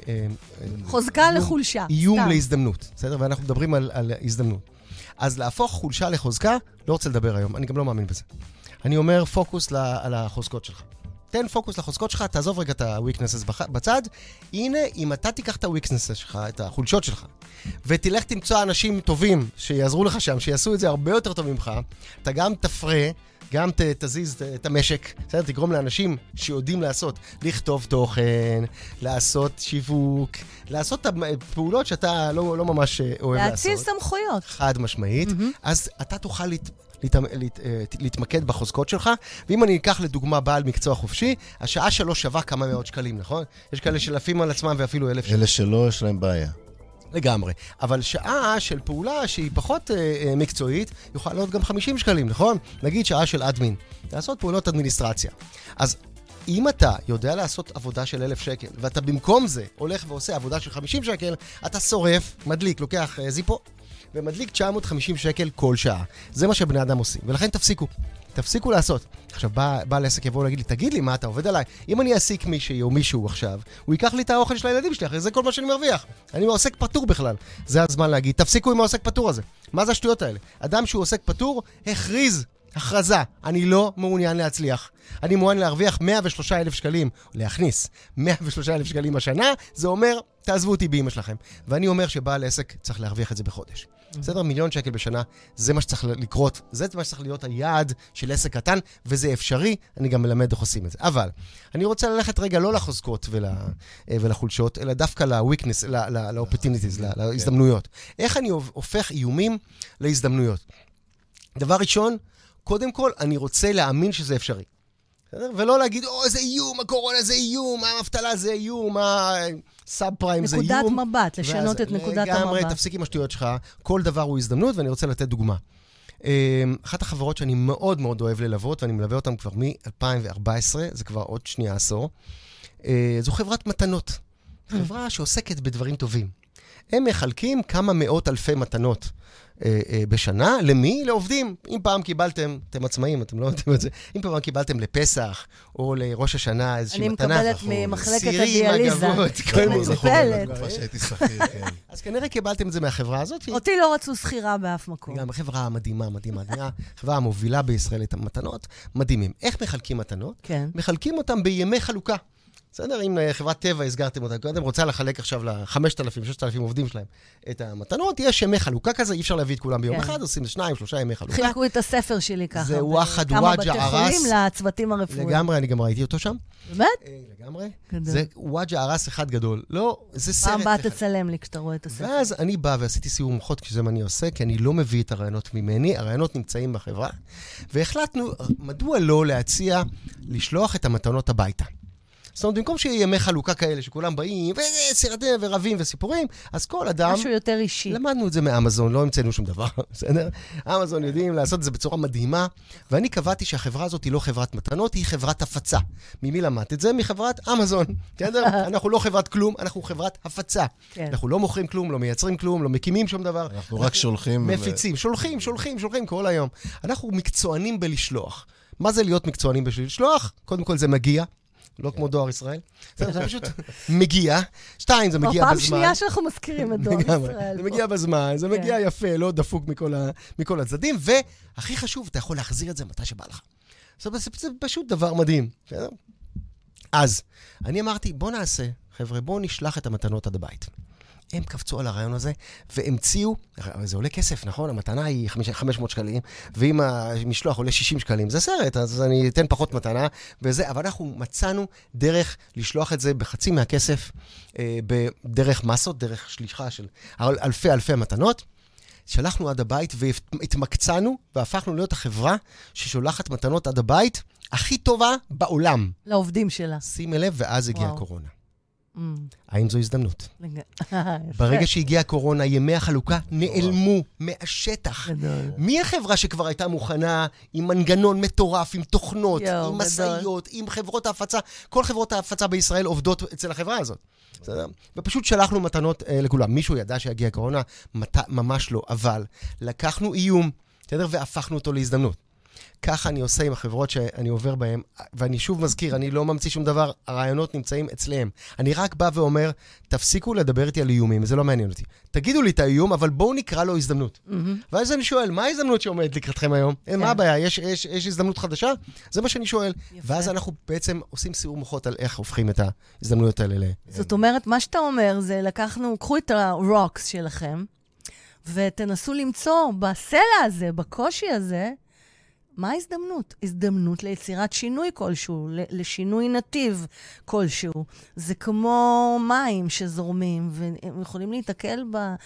A: חוזקה לחולשה.
D: איום להזדמנות, בסדר? ואנחנו מדברים על הזדמנות. אז להפוך חולשה לחוזקה, לא רוצה לדבר היום, אני גם לא מאמין בזה. אני אומר פוקוס על החוזקות שלך. תן פוקוס לחוזקות שלך, תעזוב רגע את ה-weaknesses בצד. הנה, אם אתה תיקח את ה-weaknesses שלך, את החולשות שלך, ותלך תמצוא אנשים טובים שיעזרו לך שם, שיעשו את זה הרבה יותר טוב ממך, אתה גם תפרה, גם ת, תזיז את המשק, בסדר? תגרום לאנשים שיודעים לעשות, לכתוב תוכן, לעשות שיווק, לעשות את הפעולות שאתה לא, לא ממש אוהב לעשות.
A: להציל סמכויות.
D: חד משמעית. Mm-hmm. אז אתה תוכל להת, להת, להת, להתמקד בחוזקות שלך, ואם אני אקח לדוגמה בעל מקצוע חופשי, השעה שלו שווה כמה מאות שקלים, נכון? יש כאלה שלפים על עצמם ואפילו אלף שקלים.
C: אלה שלא, יש להם בעיה.
D: לגמרי. אבל שעה של פעולה שהיא פחות אה, מקצועית, יוכל לעלות גם חמישים שקלים, נכון? נגיד שעה של אדמין. לעשות פעולות אדמיניסטרציה. אז אם אתה יודע לעשות עבודה של אלף שקל, ואתה במקום זה הולך ועושה עבודה של חמישים שקל, אתה שורף, מדליק, לוקח אה, זיפו, ומדליק תשע מאות וחמישים שקל כל שעה. זה מה שבני אדם עושים. ולכן תפסיקו. תפסיקו לעשות. עכשיו, בא, בא לעסק יבוא להגיד לי, תגיד לי, מה אתה עובד עליי? אם אני אעסיק מישהי או מישהו עכשיו, הוא ייקח לי את האוכל של הילדים שלי, אחרי זה כל מה שאני מרוויח. אני עוסק פטור בכלל. זה הזמן להגיד, תפסיקו עם העוסק פטור הזה. מה זה השטויות האלה? אדם שהוא עוסק פטור, הכריז, הכרזה, אני לא מעוניין להצליח. אני מעוניין להרוויח מאה ושלושה אלף שקלים, להכניס מאה ושלושה אלף שקלים השנה, זה אומר, תעזבו אותי באמא שלכם. ואני אומר שבעל עסק צריך להרוויח את זה בחודש. בסדר? מיליון שקל בשנה, זה מה שצריך לקרות, זה מה שצריך להיות היעד של עסק קטן, וזה אפשרי, אני גם מלמד איך עושים את זה. אבל, אני רוצה ללכת רגע לא לחוזקות ולחולשות, אלא דווקא ל-weakness, ל-opportunities, להזדמנויות. איך אני הופך איומים להזדמנויות? דבר ראשון, קודם כל, אני רוצה להאמין שזה אפשרי. ולא להגיד, או, זה איום, הקורונה זה איום, האבטלה זה איום, הסאב פריים זה איום.
A: נקודת מבט, לשנות את נקודת המבט.
D: לגמרי, תפסיק עם השטויות שלך, כל דבר הוא הזדמנות, ואני רוצה לתת דוגמה. אחת החברות שאני מאוד מאוד אוהב ללוות, ואני מלווה אותם כבר מ-אלפיים וארבע עשרה, זה כבר עוד שנייה עשור, זו חברת מתנות. חברה שעוסקת בדברים טובים. הם מחלקים כמה מאות אלפי מתנות אה, אה, בשנה. למי? לעובדים. אם פעם קיבלתם, אתם עצמאים, אתם לא יודעים את זה, אם פעם קיבלתם לפסח או לראש השנה איזושהי מתנה.
A: אני מקבלת ממחלקת הדיאליזה.
D: סירים,
A: מצפלת.
C: בתקופה שהייתי שכיר, כן.
D: אז כנראה קיבלתם את זה מהחברה הזאת.
A: אותי לא רצו שכירה באף מקום.
D: גם חברה מדהימה, מדהימה, מדהימה. חברה המובילה בישראל את המתנות, מדהימים. איך מחלקים מתנות?
A: כן.
D: מחלקים אותם בימי חלוקה. בסדר? אם חברת טבע הסגרתם אותה קודם, רוצה לחלק עכשיו ל-חמשת אלפים, ששת אלפים עובדים שלהם את המתנות, יש ימי חלוקה כזה, אי אפשר להביא את כולם ביום אחד, עושים שניים, שלושה ימי חלוקה.
A: חילקו את הספר שלי ככה.
D: זה וואחד
A: כמה
D: וואג'ה
A: בתי
D: ערס.
A: חולים לצוותים הרפואיים.
D: לגמרי, אני גם ראיתי אותו שם.
A: באמת?
D: לגמרי.
A: גדול.
D: זה וואג'ה ערס אחד גדול. לא, זה סרט.
A: פעם בא תצלם לי כשאתה רואה את הספר.
D: ואז אני בא ועשיתי סיור מוחות, כי זה מה אני עושה, כי אני לא מביא את הרעיונות ממני, הרעיונות נמצאים בחברה, והחלטנו, מדוע לא להציע לשלוח את המתנות הביתה. זאת אומרת, במקום שיהיה ימי חלוקה כאלה, שכולם באים, וסרטים ורבים וסיפורים, אז כל אדם...
A: משהו יותר אישי.
D: למדנו את זה מאמזון, לא המצאנו שום דבר, בסדר? אמזון יודעים לעשות את זה בצורה מדהימה, ואני קבעתי שהחברה הזאת היא לא חברת מתנות, היא חברת הפצה. ממי למדת את זה? מחברת אמזון, בסדר? אנחנו לא חברת כלום, אנחנו חברת הפצה.
A: כן.
D: אנחנו לא מוכרים כלום, לא מייצרים כלום, לא מקימים שום דבר.
C: אנחנו רק שולחים...
D: מפיצים, שולחים, שולחים, שולחים כל היום. אנחנו מקצוענים בלשלוח. מה זה להיות מקצוענים בלשלוח? קודם כל זה מגיע. לא כמו דואר ישראל. זה פשוט מגיע. שתיים, זה מגיע בזמן.
A: פעם שנייה שאנחנו מזכירים את דואר ישראל.
D: זה מגיע בזמן, זה מגיע יפה, לא דפוק מכל הצדדים, והכי חשוב, אתה יכול להחזיר את זה מתי שבא לך. זה פשוט דבר מדהים. אז, אני אמרתי, בוא נעשה, חבר'ה, בוא נשלח את המתנות עד הבית. הם קפצו על הרעיון הזה, והמציאו, זה עולה כסף, נכון? המתנה היא חמש מאות שקלים, ואם המשלוח עולה שישים שקלים, זה סרט, אז אני אתן פחות מתנה, וזה, אבל אנחנו מצאנו דרך לשלוח את זה בחצי מהכסף, אה, בדרך מסות, דרך שליחה של אלפי אלפי מתנות, שלחנו עד הבית והתמקצענו, והפכנו להיות החברה ששולחת מתנות עד הבית, הכי טובה בעולם.
A: לעובדים שלה.
D: שימי לב, ואז הגיעה הקורונה. האם זו הזדמנות? ברגע שהגיעה הקורונה, ימי החלוקה נעלמו מהשטח. מי החברה שכבר הייתה מוכנה עם מנגנון מטורף, עם תוכנות, עם מסעיות, עם חברות ההפצה? כל חברות ההפצה בישראל עובדות אצל החברה הזאת. ופשוט שלחנו מתנות לכולם. מישהו ידע שהגיעה הקורונה? ממש לא. אבל לקחנו איום, והפכנו אותו להזדמנות. ככה אני עושה עם החברות שאני עובר בהן, ואני שוב מזכיר, אני לא ממציא שום דבר, הרעיונות נמצאים אצלם. אני רק בא ואומר, תפסיקו לדבר איתי על איומים, זה לא מעניין אותי. תגידו לי את האיום, אבל בואו נקרא לו הזדמנות. Mm-hmm. ואז אני שואל, מה ההזדמנות שעומדת לקראתכם היום? כן. מה הבעיה? יש, יש, יש הזדמנות חדשה? זה מה שאני שואל. יפה. ואז אנחנו בעצם עושים סיור מוחות על איך הופכים את ההזדמנויות האלה.
A: זאת אומרת, מה שאתה אומר זה לקחנו, קחו את הרוקס שלכם, ותנסו למצוא בסלע הזה, בקושי הזה, מה ההזדמנות? הזדמנות ליצירת שינוי כלשהו, לשינוי נתיב כלשהו. זה כמו מים שזורמים, והם יכולים להתקל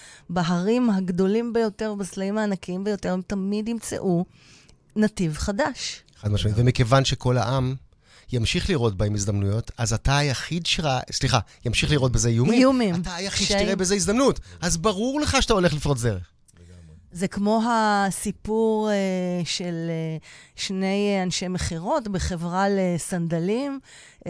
A: בהרים הגדולים ביותר, בסלעים הענקיים ביותר, הם תמיד ימצאו נתיב חדש.
D: חד משמעית, ומכיוון שכל העם ימשיך לראות בהם הזדמנויות, אז אתה היחיד שראה, סליחה, ימשיך לראות בזה איומים,
A: איומים.
D: אתה היחיד שתראה בזה הזדמנות. אז ברור לך שאתה הולך לפרוץ דרך.
A: זה כמו הסיפור uh, של uh, שני אנשי מחירות בחברה לסנדלים, uh,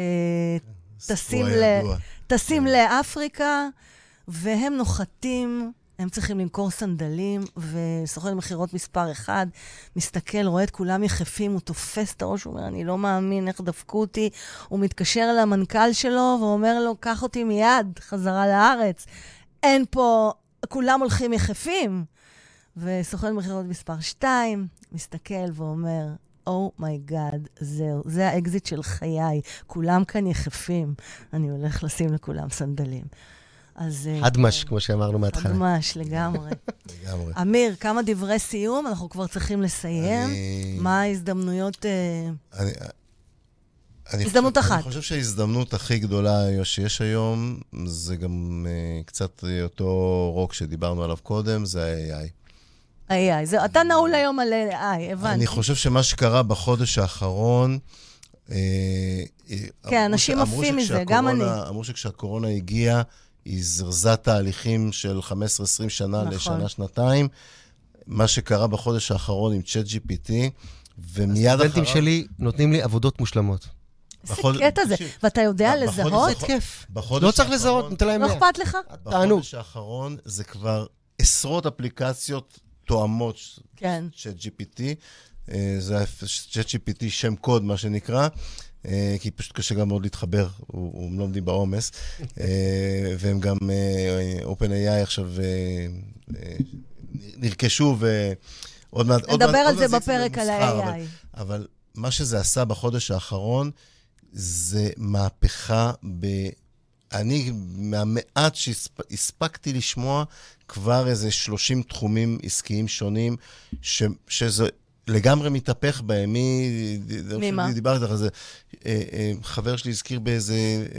A: טסים, ל... טסים לאפריקה, והם נוחתים, הם צריכים למכור סנדלים, וסוכן מחירות מספר אחד, מסתכל, רואה את כולם יחפים, הוא תופס את הראש, הוא אומר, אני לא מאמין איך דפקו אותי, הוא מתקשר למנכ"ל שלו, ואומר לו, קח אותי מיד, חזרה לארץ. אין פה, כולם הולכים יחפים. וסוכן מחירות מספר שתיים, מסתכל ואומר, אומייגאד, זהו, זה האקזיט של חיי, כולם כאן יחפים, אני הולך לשים לכולם סנדלים. אז...
D: הדמש, כמו שאמרנו מההתחלה.
A: הדמש, לגמרי.
C: לגמרי.
A: אמיר, כמה דברי סיום, אנחנו כבר צריכים לסיים. מה ההזדמנויות... הזדמנות אחת.
C: אני חושב שההזדמנות הכי גדולה שיש היום, זה גם קצת אותו רוק שדיברנו עליו קודם, זה ה-איי איי.
A: איי איי, זה, אתה נעול היום על איי איי, הבנתי.
C: אני חושב שמה שקרה בחודש האחרון...
A: כן, אנשים עפים מזה, גם אני.
C: אמרו שכשהקורונה הגיעה, היא זרזה תהליכים של חמש עשרה עשרים שנה לשנה, שנתיים. מה שקרה בחודש האחרון עם צ'אט ג'י פי טי, ומיד אחריו...
D: הסטודנטים שלי נותנים לי עבודות מושלמות.
A: איזה קטע זה. ואתה יודע לזהות?
D: זה כיף. לא צריך לזהות, נתן להם
A: לא אכפת לך?
C: בחודש האחרון זה כבר עשרות אפליקציות תואמות של ג'י פי טי. זה ג'י פי טי שם קוד, מה שנקרא. כי פשוט קשה גם מאוד להתחבר, הם לא עומדים בעומס, והם גם, OpenAI עכשיו נרכשו, ועוד מעט...
A: נדבר על זה בפרק על ה-איי איי.
C: אבל מה שזה עשה בחודש האחרון, זה מהפכה ב... אני, מהמעט שהספקתי לשמוע, כבר איזה שלושים תחומים עסקיים שונים, שזה... לגמרי מתהפך בהם. מי...
A: ממה?
C: דיברתי לך על זה. חבר שלי הזכיר באיזה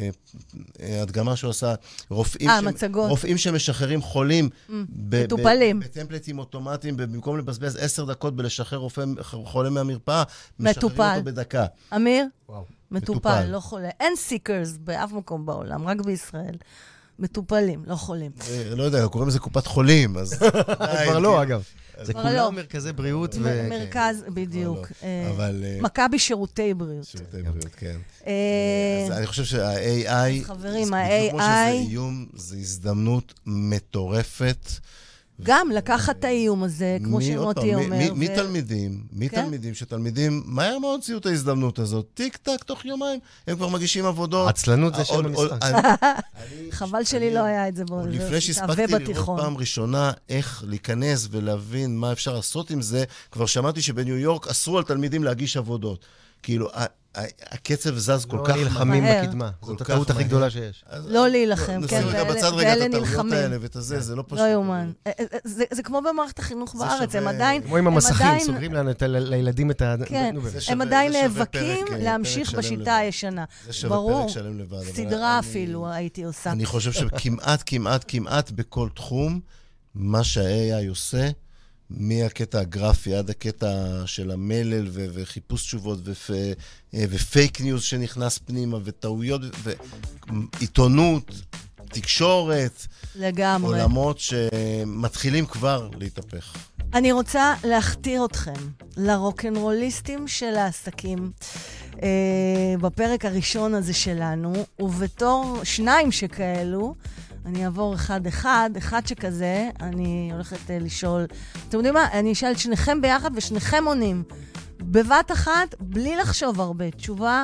C: הדגמה שהוא עשה, רופאים,
A: 아, מצגות.
C: רופאים שמשחררים חולים,
A: מטופלים.
C: בטמפלטים אוטומטיים, במקום לבזבז עשר דקות בלשחרר רופא חולה מהמרפאה,
A: מטופל.
C: משחררים אותו בדקה.
A: אמיר?
D: וואו.
A: מטופל, לא חולה. אין סיקרס באף מקום בעולם, רק בישראל. מטופלים, לא חולים.
C: לא יודע, קוראים לזה קופת חולים, אז...
D: כבר לא, אגב. זה כולם מרכזי בריאות ו...
A: מרכז, בדיוק.
C: אבל...
A: מכבי שירותי בריאות.
C: שירותי בריאות, כן. אז אני חושב שה-איי איי...
A: חברים, ה-איי איי...
C: כמו שזה איום, זו הזדמנות מטורפת.
A: גם לקחת את האיום הזה, כמו שמוטי אומר.
C: מי תלמידים, מי תלמידים שתלמידים מהר מאוד הוציאו את ההזדמנות הזאת, טיק טק, תוך יומיים, הם כבר מגישים עבודות.
D: עצלנות זה שם המשחק.
A: חבל שלי לא היה את זה באוניברסיטה ובתיכון.
C: לפני שהספקתי לראות פעם ראשונה איך להיכנס ולהבין מה אפשר לעשות עם זה, כבר שמעתי שבניו יורק אסרו על תלמידים להגיש עבודות. כאילו, הקצב זז כל כך מהר.
D: לא נלחמים בקדמה. זאת הטעות הכי גדולה שיש.
A: לא להילחם, כן.
C: נשים רגע בצד רגע את הטעויות האלה ואת הזה, זה לא פשוט.
A: לא יאומן. זה כמו במערכת החינוך בארץ, הם עדיין...
D: כמו עם המסכים, סוגרים לילדים את ה...
A: כן, הם עדיין נאבקים להמשיך בשיטה הישנה. ברור, סדרה אפילו הייתי עושה.
C: אני חושב שכמעט, כמעט, כמעט בכל תחום, מה שה-איי איי עושה, מהקטע הגרפי עד הקטע של המלל ו- וחיפוש תשובות ו- ופייק ניוז שנכנס פנימה וטעויות ועיתונות, תקשורת,
A: לגמרי.
C: עולמות שמתחילים כבר להתהפך.
A: אני רוצה להכתיר אתכם לרוקנרוליסטים של העסקים אה, בפרק הראשון הזה שלנו, ובתור שניים שכאלו, אני אעבור אחד-אחד, אחד שכזה, אני הולכת uh, לשאול, אתם יודעים מה? אני אשאל את שניכם ביחד ושניכם עונים. בבת אחת, בלי לחשוב הרבה. תשובה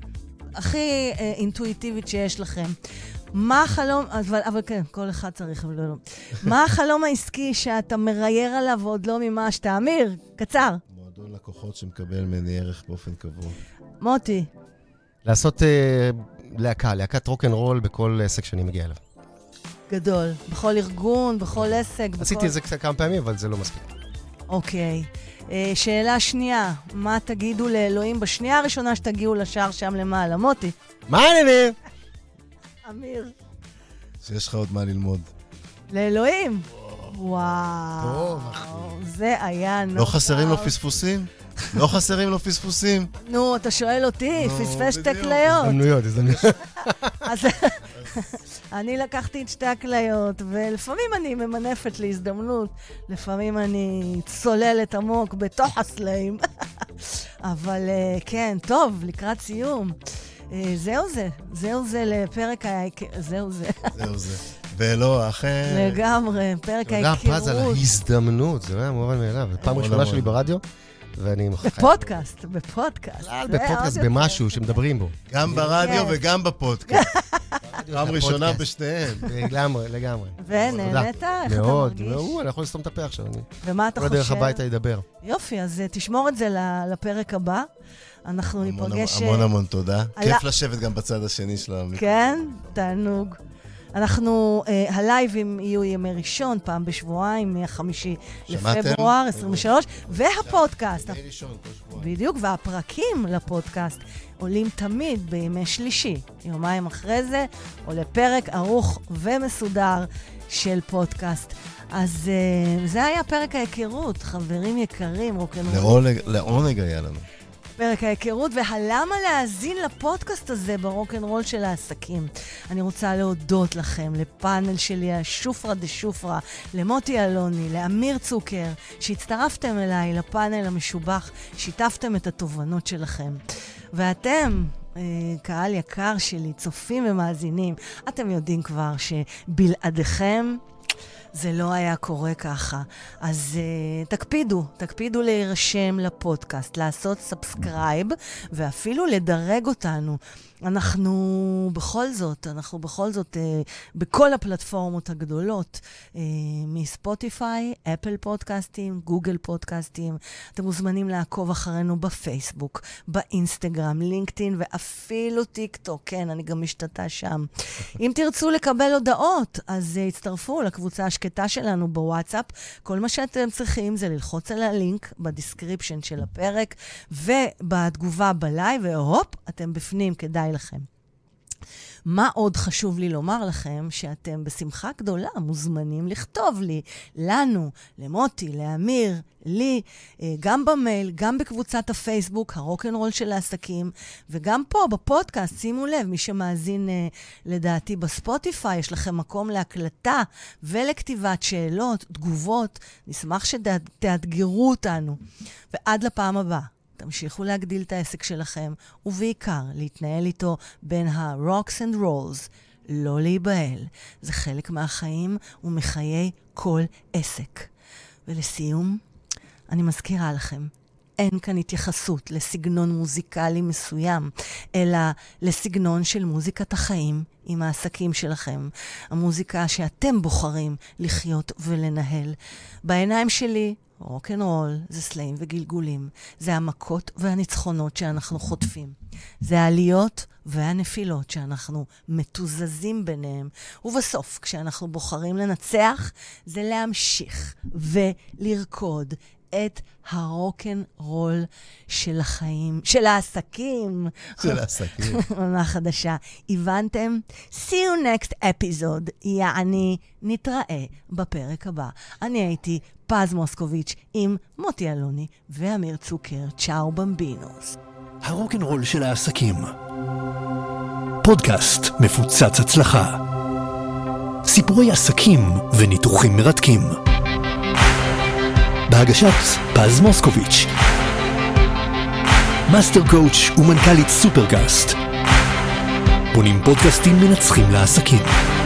A: הכי uh, אינטואיטיבית שיש לכם. מה החלום, אבל, אבל כן, כל אחד צריך, אבל לא. מה החלום העסקי שאתה מרייר עליו ועוד לא ממש? תאמיר, קצר.
C: מועדון לקוחות שמקבל ממני ערך באופן קבוע.
A: מוטי.
D: לעשות uh, להקה, להקת רוק'נ'רול בכל עסק שאני מגיע אליו.
A: גדול. בכל ארגון, בכל עסק.
D: עשיתי
A: בכל...
D: את זה כמה פעמים, אבל זה לא מספיק.
A: אוקיי. אה, שאלה שנייה, מה תגידו לאלוהים בשנייה הראשונה שתגיעו לשער שם למעלה? מוטי.
D: מה העניינים?
A: אמיר.
C: שיש לך עוד מה ללמוד.
A: לאלוהים? וואו.
D: טוב, אחי.
A: זה היה נורא.
C: לא חסרים לו פספוסים? לא חסרים לו פספוסים?
A: נו, אתה שואל אותי, פספס שתי כליות.
D: הזדמנויות, הזדמנויות.
A: אז אני לקחתי את שתי הכליות, ולפעמים אני ממנפת להזדמנות, לפעמים אני צוללת עמוק בתוך הסלעים. אבל כן, טוב, לקראת סיום. זהו זה, זהו זה לפרק ה... זהו זה.
C: זהו זה. ולא אחר.
A: לגמרי, פרק ההיכרות.
D: תודה פז על ההזדמנות, זה היה מובן מאליו. פעם ראשונה שלי ברדיו.
A: בפודקאסט, בפודקאסט.
D: בפודקאסט, במשהו שמדברים בו.
C: גם ברדיו וגם בפודקאסט. פעם ראשונה בשתיהם.
D: לגמרי, לגמרי.
A: ונהנית? איך אתה
D: מאוד,
A: מרגיש?
D: אני יכול לסתום את הפה עכשיו.
A: ומה אתה חושב?
D: כל הדרך הביתה ידבר.
A: יופי, אז תשמור את זה לפרק הבא. אנחנו ניפגש...
C: המון המון תודה. כיף לשבת גם בצד השני של המיקרופון.
A: כן, תענוג. אנחנו, uh, הלייבים יהיו ימי ראשון, פעם בשבועיים, מהחמישי לפברואר עשרים ושלוש, והפודקאסט.
C: ימי ראשון, כל שבועיים.
A: בדיוק, והפרקים לפודקאסט עולים תמיד בימי שלישי. יומיים אחרי זה עולה פרק ארוך ומסודר של פודקאסט. אז uh, זה היה פרק ההיכרות, חברים יקרים, רוקנרול.
C: לעונג היה לנו.
A: פרק ההיכרות, והלמה להאזין לפודקאסט הזה ברוק'נ'רול של העסקים. אני רוצה להודות לכם, לפאנל שלי, השופרה דה שופרה, למוטי אלוני, לאמיר צוקר, שהצטרפתם אליי לפאנל המשובח, שיתפתם את התובנות שלכם. ואתם, קהל יקר שלי, צופים ומאזינים, אתם יודעים כבר שבלעדיכם זה לא היה קורה ככה. אז uh, תקפידו, תקפידו להירשם לפודקאסט, לעשות סאבסקרייב, ואפילו לדרג אותנו. אנחנו בכל זאת, אנחנו בכל זאת, uh, בכל הפלטפורמות הגדולות, uh, מספוטיפיי, אפל פודקאסטים, גוגל פודקאסטים. אתם מוזמנים לעקוב אחרינו בפייסבוק, באינסטגרם, לינקדאין, ואפילו טיק טוק. כן, אני גם משתתה שם. אם תרצו לקבל הודעות, אז uh, הצטרפו לקבוצה השקטה שלנו בוואטסאפ. כל מה שאתם צריכים זה ללחוץ על הלינק בדיסקריפשן של הפרק, ובתגובה בלייב, והופ, אתם בפנים, כדאי לכם. מה עוד חשוב לי לומר לכם? שאתם בשמחה גדולה מוזמנים לכתוב לי, לנו, למוטי, לאמיר, לי, גם במייל, גם בקבוצת הפייסבוק, הרוק'נ'רול של העסקים, וגם פה בפודקאסט. שימו לב, מי שמאזין לדעתי בספוטיפיי, יש לכם מקום להקלטה ולכתיבת שאלות, תגובות. נשמח שתאתגרו אותנו. ועד לפעם הבאה. תמשיכו להגדיל את העסק שלכם, ובעיקר להתנהל איתו בין ה-rocks and rolls, לא להיבהל. זה חלק מהחיים ומחיי כל עסק. ולסיום, אני מזכירה לכם, אין כאן התייחסות לסגנון מוזיקלי מסוים, אלא לסגנון של מוזיקת החיים עם העסקים שלכם. המוזיקה שאתם בוחרים לחיות ולנהל. בעיניים שלי, רוק'נ'רול זה סלעים וגלגולים. זה המכות והניצחונות שאנחנו חוטפים. זה העליות והנפילות שאנחנו מתוזזים ביניהם. ובסוף, כשאנחנו בוחרים לנצח, זה להמשיך ולרקוד את הרוק'נ'רול של החיים, של העסקים.
C: של העסקים.
A: עונה חדשה. הבנתם? See you next episode. יעני, נתראה בפרק הבא. אני הייתי פז מוסקוביץ' עם מוטי אלוני ואמיר צוקר. צ'או במבינוס.
B: הרוק'נ'רול של העסקים. פודקאסט מפוצץ הצלחה. סיפורי עסקים וניתוחים מרתקים. בהגשת פז מוסקוביץ', מאסטר קואוץ' ומנכ"לית סופרגאסט. בונים פודקאסטים מנצחים לעסקים.